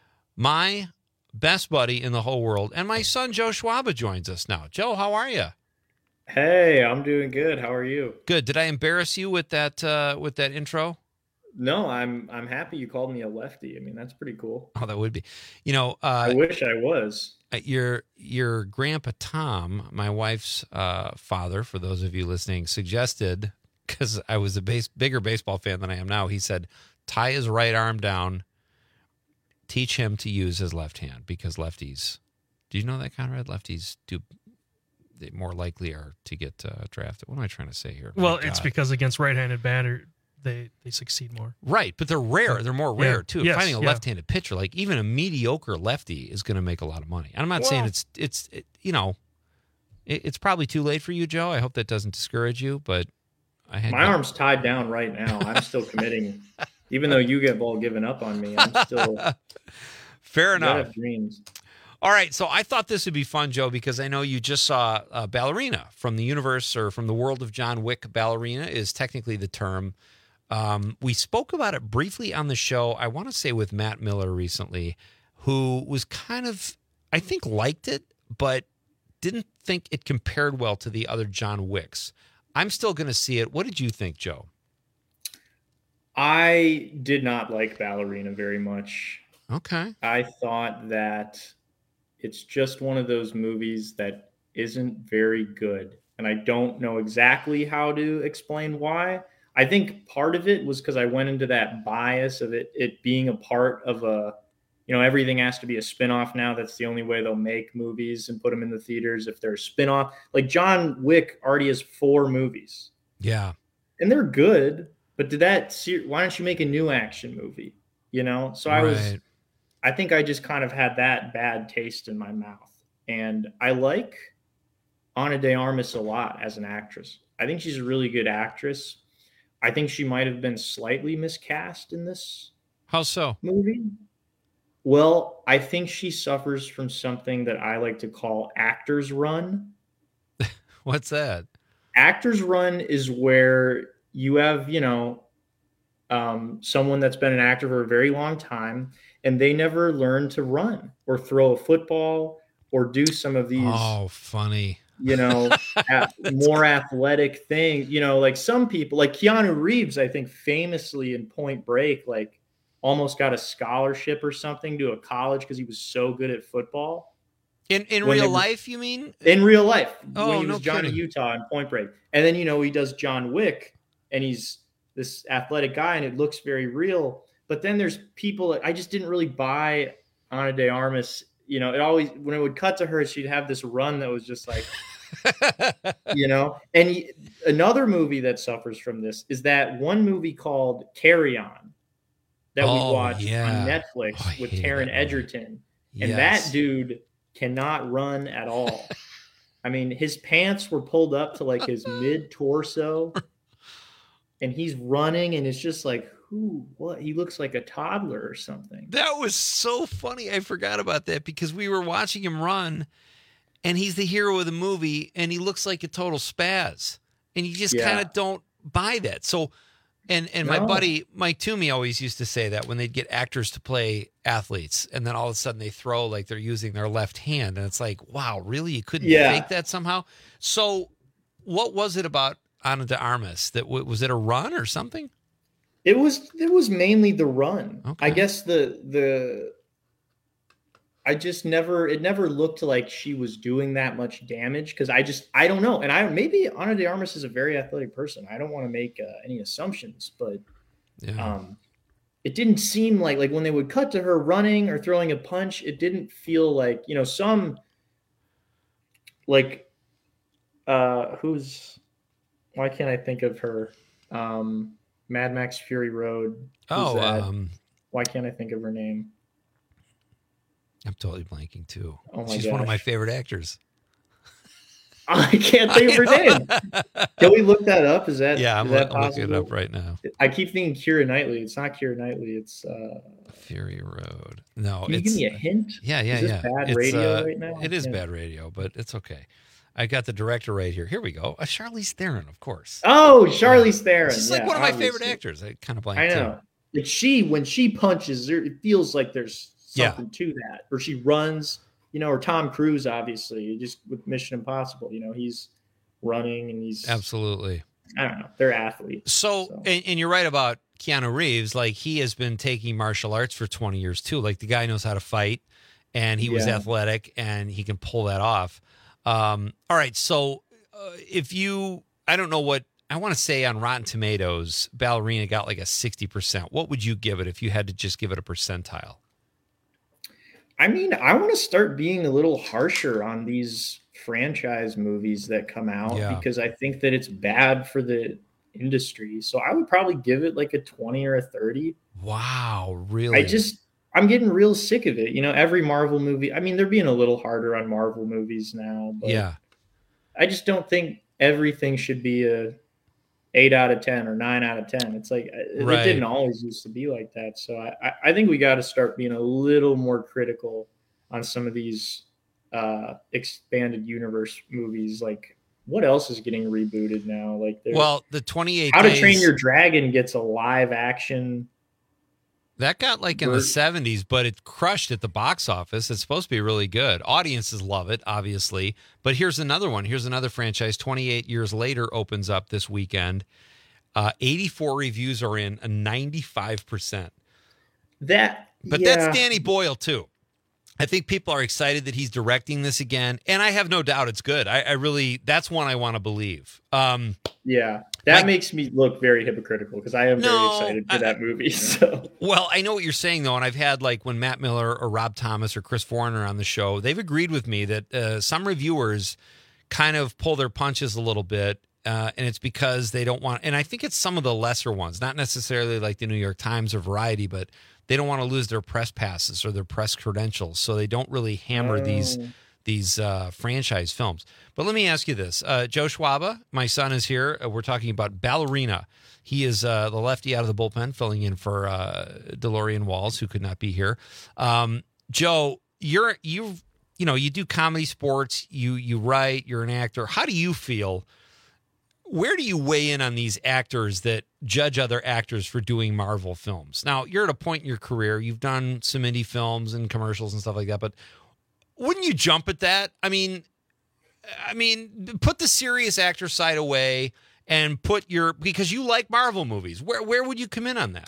My best buddy in the whole world, and my son Joe Schwaba joins us now. Joe, how are you? Hey, I'm doing good. How are you? Good. Did I embarrass you with that uh, with that intro? No, I'm I'm happy you called me a lefty. I mean, that's pretty cool. Oh, that would be. You know, uh, I wish I was. Your your grandpa Tom, my wife's uh, father, for those of you listening, suggested, because I was a base, bigger baseball fan than I am now, he said, tie his right arm down, teach him to use his left hand, because lefties, do you know that, Conrad? Lefties do, they more likely are to get uh, drafted. What am I trying to say here? Well, My it's God. because against right-handed batter, they, they succeed more. Right, but they're rare. They're more rare, Yeah. too. Yes, Finding a yeah. left-handed pitcher, like even a mediocre lefty, is going to make a lot of money. And I'm not saying Well- it's, it's it, you know, it, it's probably too late for you, Joe. I hope that doesn't discourage you, but I had My arm's tied down right now. I'm still committing. Even though you get ball given up on me, I'm still Fair I enough. have dreams. All right, so I thought this would be fun, Joe, because I know you just saw uh, Ballerina from the universe or from the world of John Wick. Ballerina is technically the term. Um, we spoke about it briefly on the show, I want to say with Matt Miller recently, who was kind of, I think, liked it, but didn't think it compared well to the other John Wicks. I'm still going to see it. What did you think, Joe? I did not like Ballerina very much. Okay. I thought that it's just one of those movies that isn't very good. And I don't know exactly how to explain why. I think part of it was because I went into that bias of it it being a part of a, you know, everything has to be a spinoff now. That's the only way they'll make movies and put them in the theaters if they're a spinoff. Like John Wick already has four movies. Yeah. And they're good, but did that ser- why don't you make a new action movie? You know? So I was Right. I think I just kind of had that bad taste in my mouth. And I like Ana de Armas a lot as an actress. I think she's a really good actress. I think she might have been slightly miscast in this How so? movie. Well, I think she suffers from something that I like to call actor's run. What's that? Actor's run is where you have, you know, um, someone that's been an actor for a very long time, and they never learn to run or throw a football or do some of these, Oh, funny. you know, at more athletic things. You know, like some people, like Keanu Reeves, I think famously in Point Break, like almost got a scholarship or something to a college because he was so good at football. In in When real they were- life, you mean? In real life, Oh, when he no was Johnny kidding. Utah in Point Break. And then, you know, he does John Wick and he's this athletic guy and it looks very real. But then there's people that I just didn't really buy Ana de Armas. You know, it always, when it would cut to her, she'd have this run that was just like, you know. And he- another movie that suffers from this is that one movie called Carry On that Oh, we watched yeah. on Netflix Oh, I with hated Taron that movie. Egerton. And Yes. that dude cannot run at all. I mean, his pants were pulled up to like his mid torso, and he's running, and it's just like, who, what? He looks like a toddler or something. That was so funny. I forgot about that because we were watching him run, and he's the hero of the movie, and he looks like a total spaz, and you just Yeah. kind of don't buy that. So, and and my No. buddy Mike Toomey always used to say that when they'd get actors to play athletes, and then all of a sudden they throw like they're using their left hand, and it's like, wow, really? You couldn't Yeah. fake that somehow? So, what was it about Ana de Armas that w- was it a run or something? It was it was mainly the run. Okay. I guess the the I just never it never looked like she was doing that much damage because I just I don't know. And I maybe Ana de Armas is a very athletic person. I don't want to make uh, any assumptions, but Yeah. um it didn't seem like like when they would cut to her running or throwing a punch, it didn't feel like, you know, some like uh who's why can't I think of her? Um Mad Max Fury Road. Who's Oh, that? um, Why can't I think of her name? I'm totally blanking too. Oh my She's one of my gosh. favorite actors. I can't think of her name. Can we look that up? Is that Yeah, I'm, is loo- that I'm looking it possible? up right now. I keep thinking Keira Knightley. It's not Keira Knightley. It's uh Fury Road. No, Can you it's give me a hint? Yeah, yeah, Is this yeah. bad It's, radio uh, right now? It is Yeah. bad radio, but it's okay. I got the director right here. Here we go. Uh, Charlize Theron, of course. Oh, Charlize Theron. She's like yeah, one of my obviously. favorite actors. I kind of blank I too. know. Like she, when she punches, there, it feels like there's Yeah. something to that. Or she runs, you know, or Tom Cruise, obviously, just with Mission Impossible. You know, he's running and he's Absolutely. I don't know. They're athletes. So, And, and you're right about Keanu Reeves. Like he has been taking martial arts for twenty years too. Like the guy knows how to fight, and he was Yeah. athletic, and he can pull that off. Um, all right, so uh, if you, I don't know what I want to say on Rotten Tomatoes, Ballerina got like a sixty percent. What would you give it if you had to just give it a percentile? I mean, I want to start being a little harsher on these franchise movies that come out Yeah. because I think that it's bad for the industry. So I would probably give it like a twenty or a thirty. Wow, really? I just I'm getting real sick of it. You know, every Marvel movie, I mean, they're being a little harder on Marvel movies now, but yeah. I just don't think everything should be a eight out of ten or nine out of ten. It's like it, Right. it didn't always used to be like that. So I, I, I think we got to start being a little more critical on some of these uh, expanded universe movies. Like what else is getting rebooted now? Like there's- Well, the twenty-eight How to days, Train Your Dragon gets a live action. that got like in the Ver- seventies, but it crushed at the box office. It's supposed to be really good. Audiences love it, obviously. But here's another one. Here's another franchise. twenty-eight years later opens up this weekend. Uh, eighty-four reviews are in, a ninety-five percent. That, But yeah. that's Danny Boyle, too. I think people are excited that he's directing this again. And I have no doubt it's good. I, I really, that's one I want to believe. Um, Yeah. That Like- makes me look very hypocritical because I am No, very excited for I- that movie. So Well, I know what you're saying, though, and I've had, like, when Matt Miller or Rob Thomas or Chris Foreigner on the show, they've agreed with me that uh, some reviewers kind of pull their punches a little bit, uh, and it's because they don't want, and I think it's some of the lesser ones, not necessarily like the New York Times or Variety, but they don't want to lose their press passes or their press credentials, so they don't really hammer Oh. these these uh, franchise films. But let me ask you this. Uh, Joe Schwaba, my son, is here. Uh, we're talking about Ballerina. He is uh, the lefty out of the bullpen, filling in for uh, DeLorean Walls, who could not be here. Um, Joe, you're you you know you do comedy, sports. You you write. You're an actor. How do you feel? Where do you weigh in on these actors that judge other actors for doing Marvel films? Now, you're at a point in your career. You've done some indie films and commercials and stuff like that, but wouldn't you jump at that? I mean, I mean, put the serious actor side away and put your, because you like Marvel movies. Where where would you come in on that?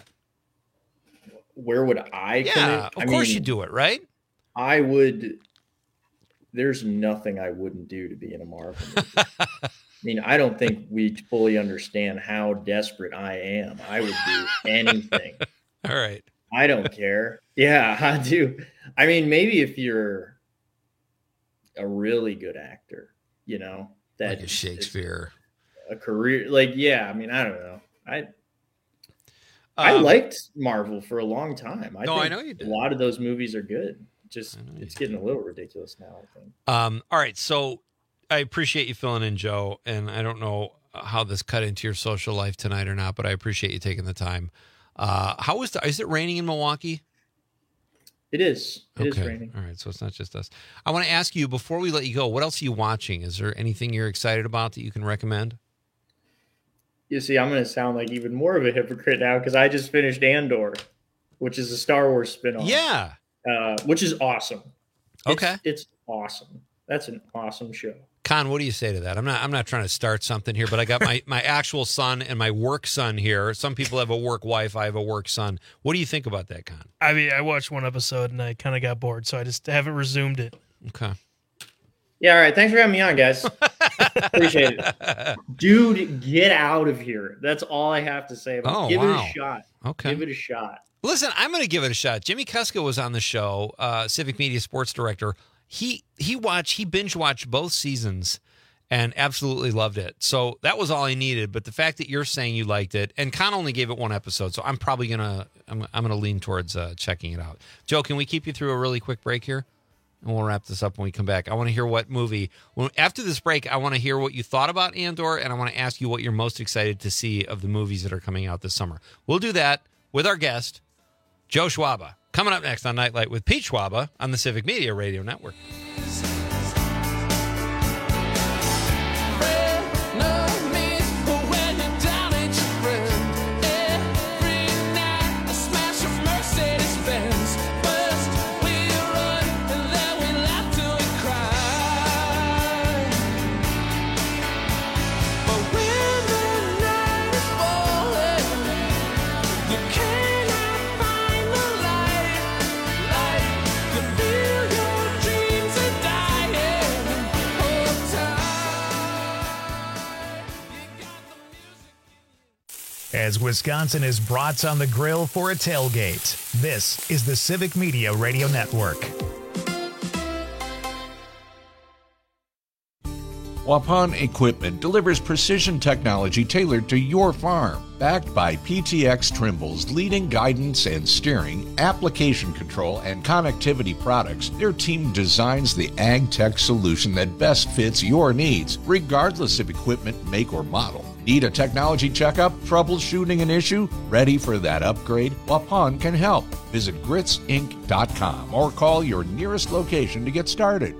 where would I? Yeah, commit? of I course mean, you do it, right? I would. There's nothing I wouldn't do to be in a Marvel movie. I mean, I don't think we fully understand how desperate I am. I would do anything. All right. I don't care. Yeah, I do. I mean, maybe if you're a really good actor, you know, that Like a Shakespeare. a career, like, yeah, I mean, I don't know. I I Um, liked Marvel for a long time. I No, think I know you did. A lot of those movies are good. Just it's getting a little ridiculous now, I think. Um, all right, so I appreciate you filling in, Joe, and I don't know how this cut into your social life tonight or not, but I appreciate you taking the time. Uh, how is the, is it raining in Milwaukee? It is. It is Okay. raining. All right, so it's not just us. I want to ask you before we let you go, what else are you watching? Is there anything you're excited about that you can recommend? You see, I'm going to sound like even more of a hypocrite now because I just finished Andor, which is a Star Wars spinoff. Yeah. Uh, which is awesome. It's- Okay. It's awesome. That's an awesome show. Con, what do you say to that? I'm not I'm not trying to start something here, but I got my, my actual son and my work son here. Some people have a work wife. I have a work son. What do you think about that, Con? I mean, I watched one episode and I kind of got bored, so I just haven't resumed it. Okay. Yeah, all right. Thanks for having me on, guys. Appreciate it. Dude, get out of here. That's all I have to say about it. Oh, Give wow. it a shot. Okay. Give it a shot. Listen, I'm going to give it a shot. Jimmy Kuska was on the show, uh, Civic Media Sports Director. He he watched, he binge watched both seasons and absolutely loved it. So that was all I needed. But the fact that you're saying you liked it, and Con only gave it one episode, so I'm probably gonna I'm I'm gonna lean towards uh, checking it out. Joe, can we keep you through a really quick break here? And we'll wrap this up when we come back. I want to hear what movie. When, after this break, I want to hear what you thought about Andor, and I want to ask you what you're most excited to see of the movies that are coming out this summer. We'll do that with our guest, Joe Schwaba. Coming up next on Nightlight with Pete Schwaba on the Civic Media Radio Network. As Wisconsin is brats on the grill for a tailgate, this is the Civic Media Radio Network. Waupun Equipment delivers precision technology tailored to your farm. Backed by P T X Trimble's leading guidance and steering, application control, and connectivity products, their team designs the ag tech solution that best fits your needs, regardless of equipment make or model. Need a technology checkup? Troubleshooting an issue? Ready for that upgrade? Waupun can help. Visit grits inc dot com or call your nearest location to get started.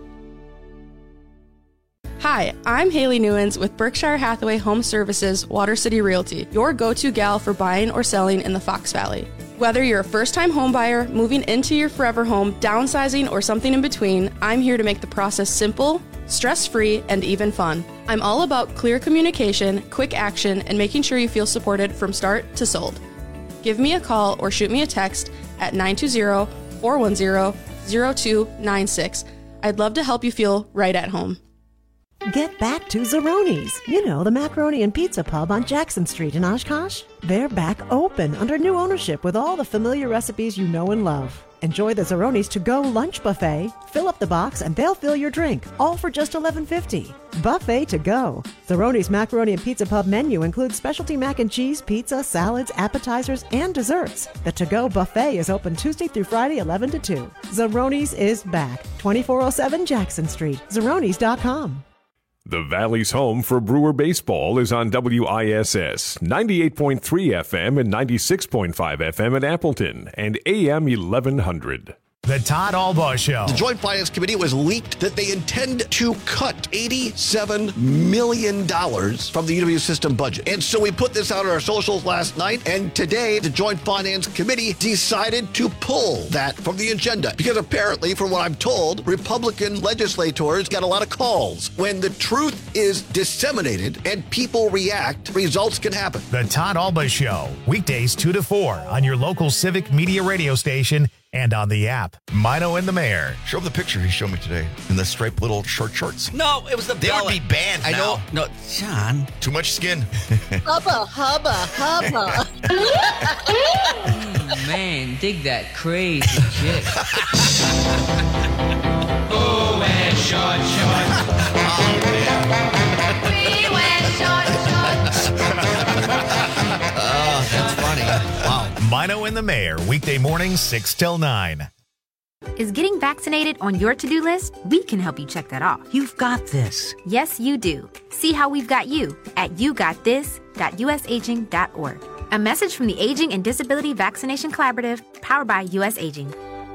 Hi, I'm Haley Newens with Berkshire Hathaway Home Services Water City Realty, your go-to gal for buying or selling in the Fox Valley. Whether you're a first-time home buyer, moving into your forever home, downsizing, or something in between, I'm here to make the process simple, stress-free, and even fun. I'm all about clear communication, quick action, and making sure you feel supported from start to sold. Give me a call or shoot me a text at nine two zero, four one zero, zero two nine six. I'd love to help you feel right at home. Get back to Zeroni's. You know, the macaroni and pizza pub on Jackson Street in Oshkosh. They're back open under new ownership with all the familiar recipes you know and love. Enjoy the Zeroni's to-go lunch buffet. Fill up the box and they'll fill your drink, all for just eleven fifty. Buffet to go. Zeroni's Macaroni and Pizza Pub menu includes specialty mac and cheese, pizza, salads, appetizers, and desserts. The to-go buffet is open Tuesday through Friday, eleven to two. Zeroni's is back. twenty-four oh seven Jackson Street. Zeronis dot com. The Valley's home for Brewer baseball is on W I S S, ninety-eight point three F M and ninety-six point five F M in Appleton, and A M eleven hundred. The Todd Albaugh Show. The Joint Finance Committee was leaked that they intend to cut eighty-seven million dollars from the U W system budget. And so we put this out on our socials last night, and today the Joint Finance Committee decided to pull that from the agenda. Because apparently, from what I'm told, Republican legislators got a lot of calls. When the truth is disseminated and people react, results can happen. The Todd Albaugh Show, weekdays two to four on your local Civic Media radio station and on the app. Mino and the Mayor. Show him the picture he showed me today in the striped little short shorts. No, it was the They belly. would be banned I now. know. No, John. Too much skin. Hubba, hubba, hubba. Mm, man, dig that crazy chick. Go wear short shorts. We wear short shorts. Oh, that's funny. Wow. Mino and the Mayor, weekday mornings six till nine. Is getting vaccinated on your to-do list? We can help you check that off. You've got this. Yes, you do. See how we've got you at you got this dot u s aging dot org. A message from the Aging and Disability Vaccination Collaborative, powered by U S Aging.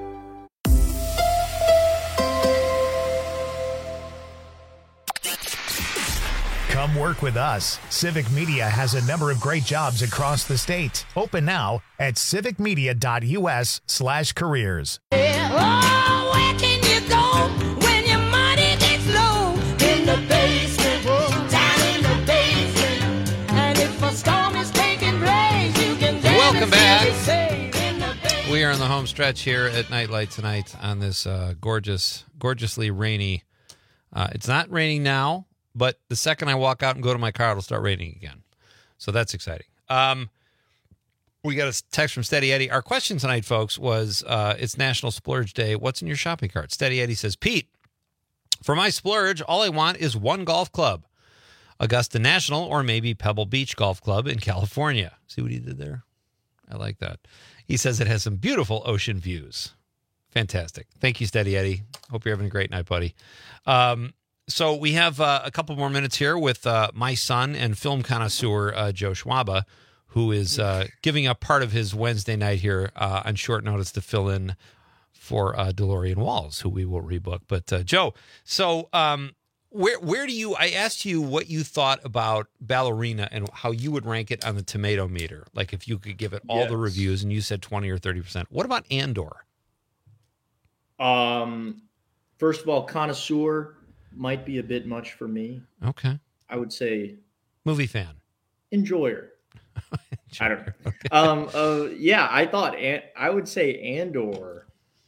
Come work with us. Civic Media has a number of great jobs across the state. Open now at civic media dot u s slash careers. Oh, where can you go when your money gets low? In the basement, down in the basement. And if a storm is taking place, you can Welcome back. safe in the basement. We are in the home stretch here at Nightlight tonight on this uh, gorgeous, gorgeously rainy. Uh, it's not raining now, but the second I walk out and go to my car, it'll start raining again. So that's exciting. Um, we got a text from Steady Eddie. Our question tonight, folks, was uh, it's National Splurge Day. What's in your shopping cart? Steady Eddie says, Pete, for my splurge, all I want is one golf club. Augusta National or maybe Pebble Beach Golf Club in California. See what he did there? I like that. He says it has some beautiful ocean views. Fantastic. Thank you, Steady Eddie. Hope you're having a great night, buddy. Um, so we have uh, a couple more minutes here with uh, my son and film connoisseur uh, Joe Schwaba, who is uh, giving up part of his Wednesday night here uh, on short notice to fill in for uh, DeLorean Walls, who we will rebook. But uh, Joe, so um, where where do you? I asked you what you thought about Ballerina and how you would rank it on the tomato meter. Like if you could give it all Yes. the reviews, and you said twenty or thirty percent. What about Andor? Um, first of all, connoisseur might be a bit much for me. Okay. I would say Movie fan. enjoyer. I don't know. Um, uh, yeah, I thought An- I would say Andor.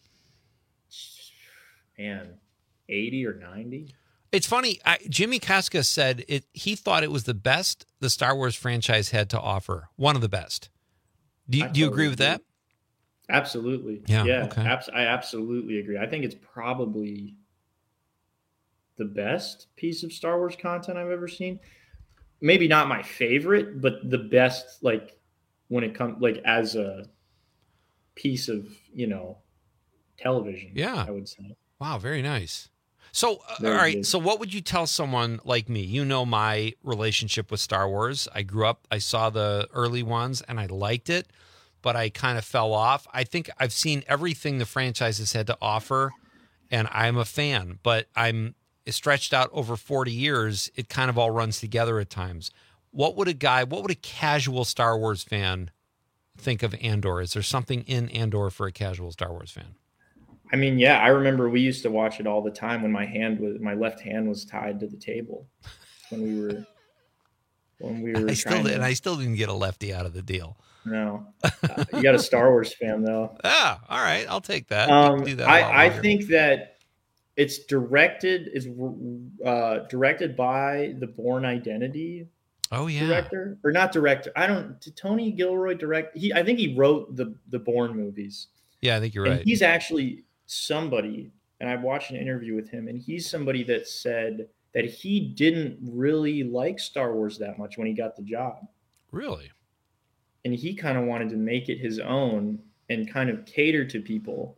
Man, eighty or ninety. It's funny. I, Jimmy Casca said it. He thought it was the best the Star Wars franchise had to offer. One of the best. Do you, I do you totally agree with agree. that? Absolutely. Yeah, Yeah. okay. abs- I absolutely agree. I think it's probably the best piece of Star Wars content I've ever seen. Maybe not my favorite, but the best, like when it comes, like as a piece of, you know, television. Yeah. I would say. Wow, very nice. So, uh, Very all right. good. So, what would you tell someone like me? You know my relationship with Star Wars. I grew up, I saw the early ones, and I liked it, but I kind of fell off. I think I've seen everything the franchise has had to offer, and I'm a fan, but I'm stretched out over forty years. It kind of all runs together at times. What would a guy, what would a casual Star Wars fan think of Andor? Is there something in Andor for a casual Star Wars fan? I mean, yeah, I remember we used to watch it all the time when my hand was, my left hand was tied to the table when we were, when we were I still trying did, to- and I still didn't get a lefty out of the deal. No, Uh, you got a Star Wars fan though. Ah, all right, I'll take that. You can Um, do that a lot I, I longer. think that it's directed is uh, directed by the Bourne Identity. Oh yeah, director or not director? I don't. Did Tony Gilroy direct? He I think he wrote the the Bourne movies. Yeah, I think you're and right. He's actually somebody, and I watched an interview with him, and he's somebody that said that he didn't really like Star Wars that much when he got the job. Really? And he kind of wanted to make it his own and kind of cater to people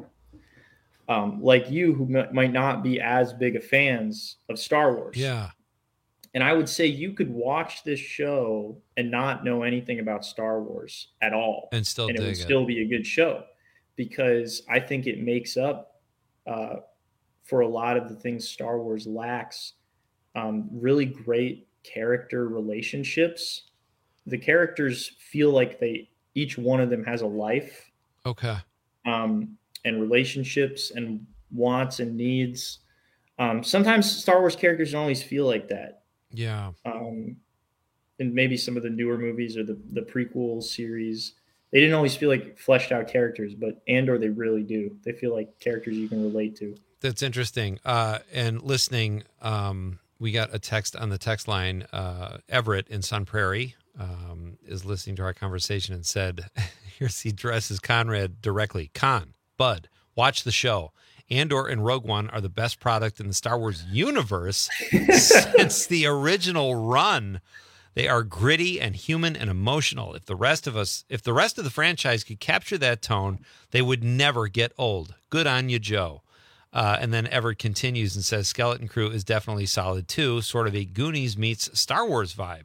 um, like you who m- might not be as big of fans of Star Wars. Yeah. And I would say you could watch this show and not know anything about Star Wars at all. And still and it dig would it. still be a good show because I think it makes up uh, for a lot of the things Star Wars lacks. Um, really great character relationships. The characters feel like they, each one of them has a life. Okay. Um, and relationships and wants and needs. Um, sometimes Star Wars characters don't always feel like that. Yeah. Um, and maybe some of the newer movies or the, the prequel series, they didn't always feel like fleshed out characters, but Andor, they really do. They feel like characters you can relate to. That's interesting. Uh, and listening, um, we got a text on the text line. Uh, Everett in Sun Prairie um, is listening to our conversation and said, here's he addresses Conrad directly. Con, Bud, watch the show. Andor and Rogue One are the best product in the Star Wars universe since the original run. They are gritty and human and emotional. If the rest of us, if the rest of the franchise could capture that tone, they would never get old. Good on you, Joe. Uh, and then Everett continues and says, Skeleton Crew is definitely solid too, sort of a Goonies meets Star Wars vibe.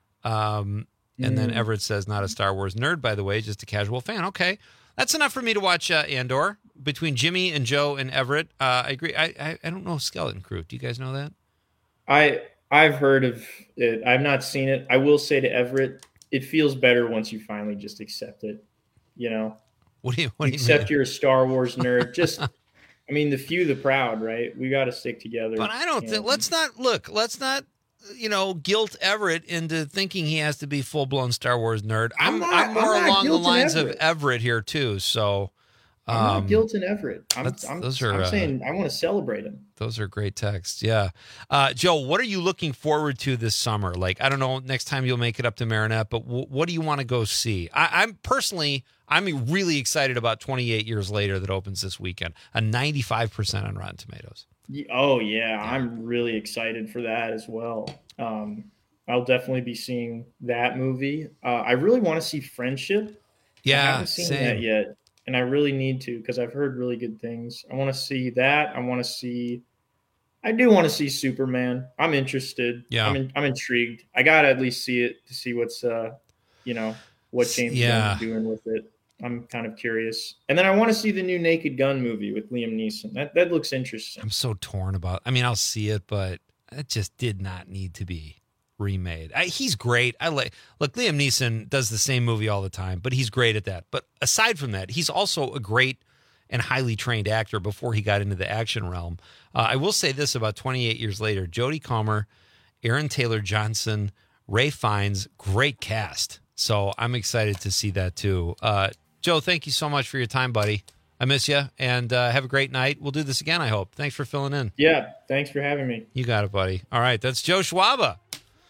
Um, and mm. then Everett says, not a Star Wars nerd, by the way, just a casual fan. Okay, that's enough for me to watch uh, Andor. Between Jimmy and Joe and Everett, uh, I agree. I, I I don't know Skeleton Crew. Do you guys know that? I I've heard of it. I've not seen it. I will say to Everett, it feels better once you finally just accept it. You know, what do you what do you accept mean? you're a Star Wars nerd? Just, I mean, the few, the proud, right? We got to stick together. But I don't think. Let's not look. Let's not. You know, guilt Everett into thinking he has to be full blown Star Wars nerd. I'm I'm not- I'm more I'm not along the guilting lines Everett. of Everett here too. So. I'm not um, guilting Everett. I'm, that's- I'm, those are, I'm uh, saying I want to celebrate him. Those are great texts. Yeah. Uh, Joe, what are you looking forward to this summer? Like, I don't know, next time you'll make it up to Marinette, but w- what do you want to go see? I- I'm personally, I'm really excited about twenty-eight Years Later that opens this weekend, a ninety-five percent on Rotten Tomatoes. Ye- Oh yeah, I'm really excited for that as well. Um, I'll definitely be seeing that movie. Uh, I really want to see Friendship. I Yeah, haven't seen same. that yet, and I really need to because I've heard really good things. I want to see that. I want to see. I do want to see Superman. I'm interested. Yeah. I'm in, I'm intrigued. I gotta at least see it to see what's uh, you know, what James Yeah. Gunn's doing with it. I'm kind of curious. And then I want to see the new Naked Gun movie with Liam Neeson. That that looks interesting. I'm so torn about. I mean, I'll see it, but it just did not need to be remade. I, he's great. I like look. Liam Neeson does the same movie all the time, but he's great at that. But aside from that, he's also a great and highly trained actor. Before he got into the action realm, uh, I will say this about twenty-eight Years Later: Jodie Comer, Aaron Taylor Johnson, Ray Fiennes, great cast. So I'm excited to see that too. Uh, Joe, thank you so much for your time, buddy. I miss you, and uh, have a great night. We'll do this again, I hope. Thanks for filling in. Yeah, thanks for having me. You got it, buddy. All right, that's Joe Schwaba.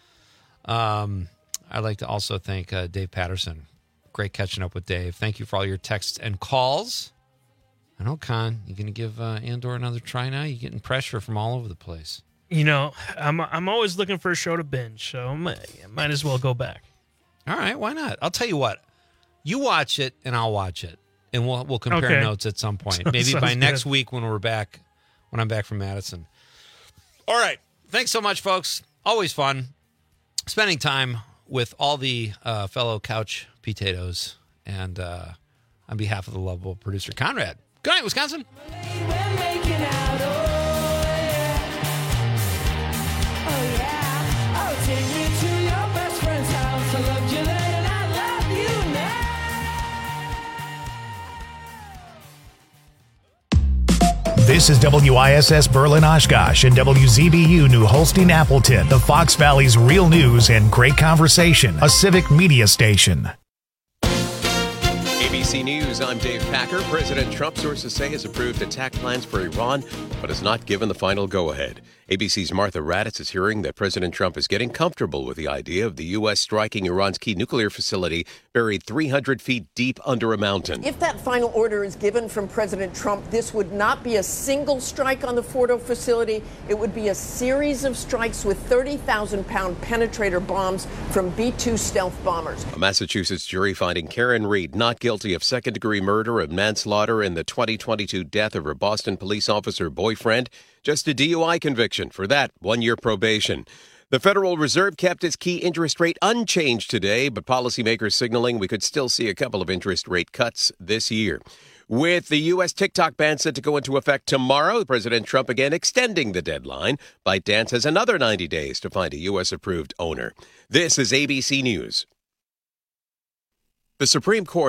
Um, I'd like to also thank uh, Dave Patterson. Great catching up with Dave. Thank you for all your texts and calls. I know, Con, you going to give uh, Andor another try now? You're getting pressure from all over the place. You know, I'm I'm always looking for a show to binge, so I might, might as well go back. All right, why not? I'll tell you what. You watch it, and I'll watch it, and we'll we'll compare Okay. notes at some point. Sounds Maybe by good. next week when we're back, when I'm back from Madison. All right, thanks so much, folks. Always fun spending time with all the uh, fellow couch potatoes, and uh, on behalf of the lovable producer Conrad. Good night, Wisconsin. This is W I S S Berlin Oshkosh and W Z B U New Holstein Appleton, the Fox Valley's real news and great conversation, a civic media station. A B C News, I'm Dave Packer. President Trump, sources say, has approved attack plans for Iran, but has not given the final go-ahead. A B C's Martha Raddatz is hearing that President Trump is getting comfortable with the idea of the U S striking Iran's key nuclear facility buried three hundred feet deep under a mountain. If that final order is given from President Trump, this would not be a single strike on the Fordo facility. It would be a series of strikes with thirty thousand pound penetrator bombs from B two stealth bombers. A Massachusetts jury finding Karen Reed not guilty of second-degree murder and manslaughter in the twenty twenty-two death of her Boston police officer boyfriend. Just a D U I conviction. For that, one-year probation. The Federal Reserve kept its key interest rate unchanged today, but policymakers signaling we could still see a couple of interest rate cuts this year. With the U S TikTok ban set to go into effect tomorrow, President Trump again extending the deadline. ByteDance has another ninety days to find a U S-approved owner. This is A B C News. The Supreme Court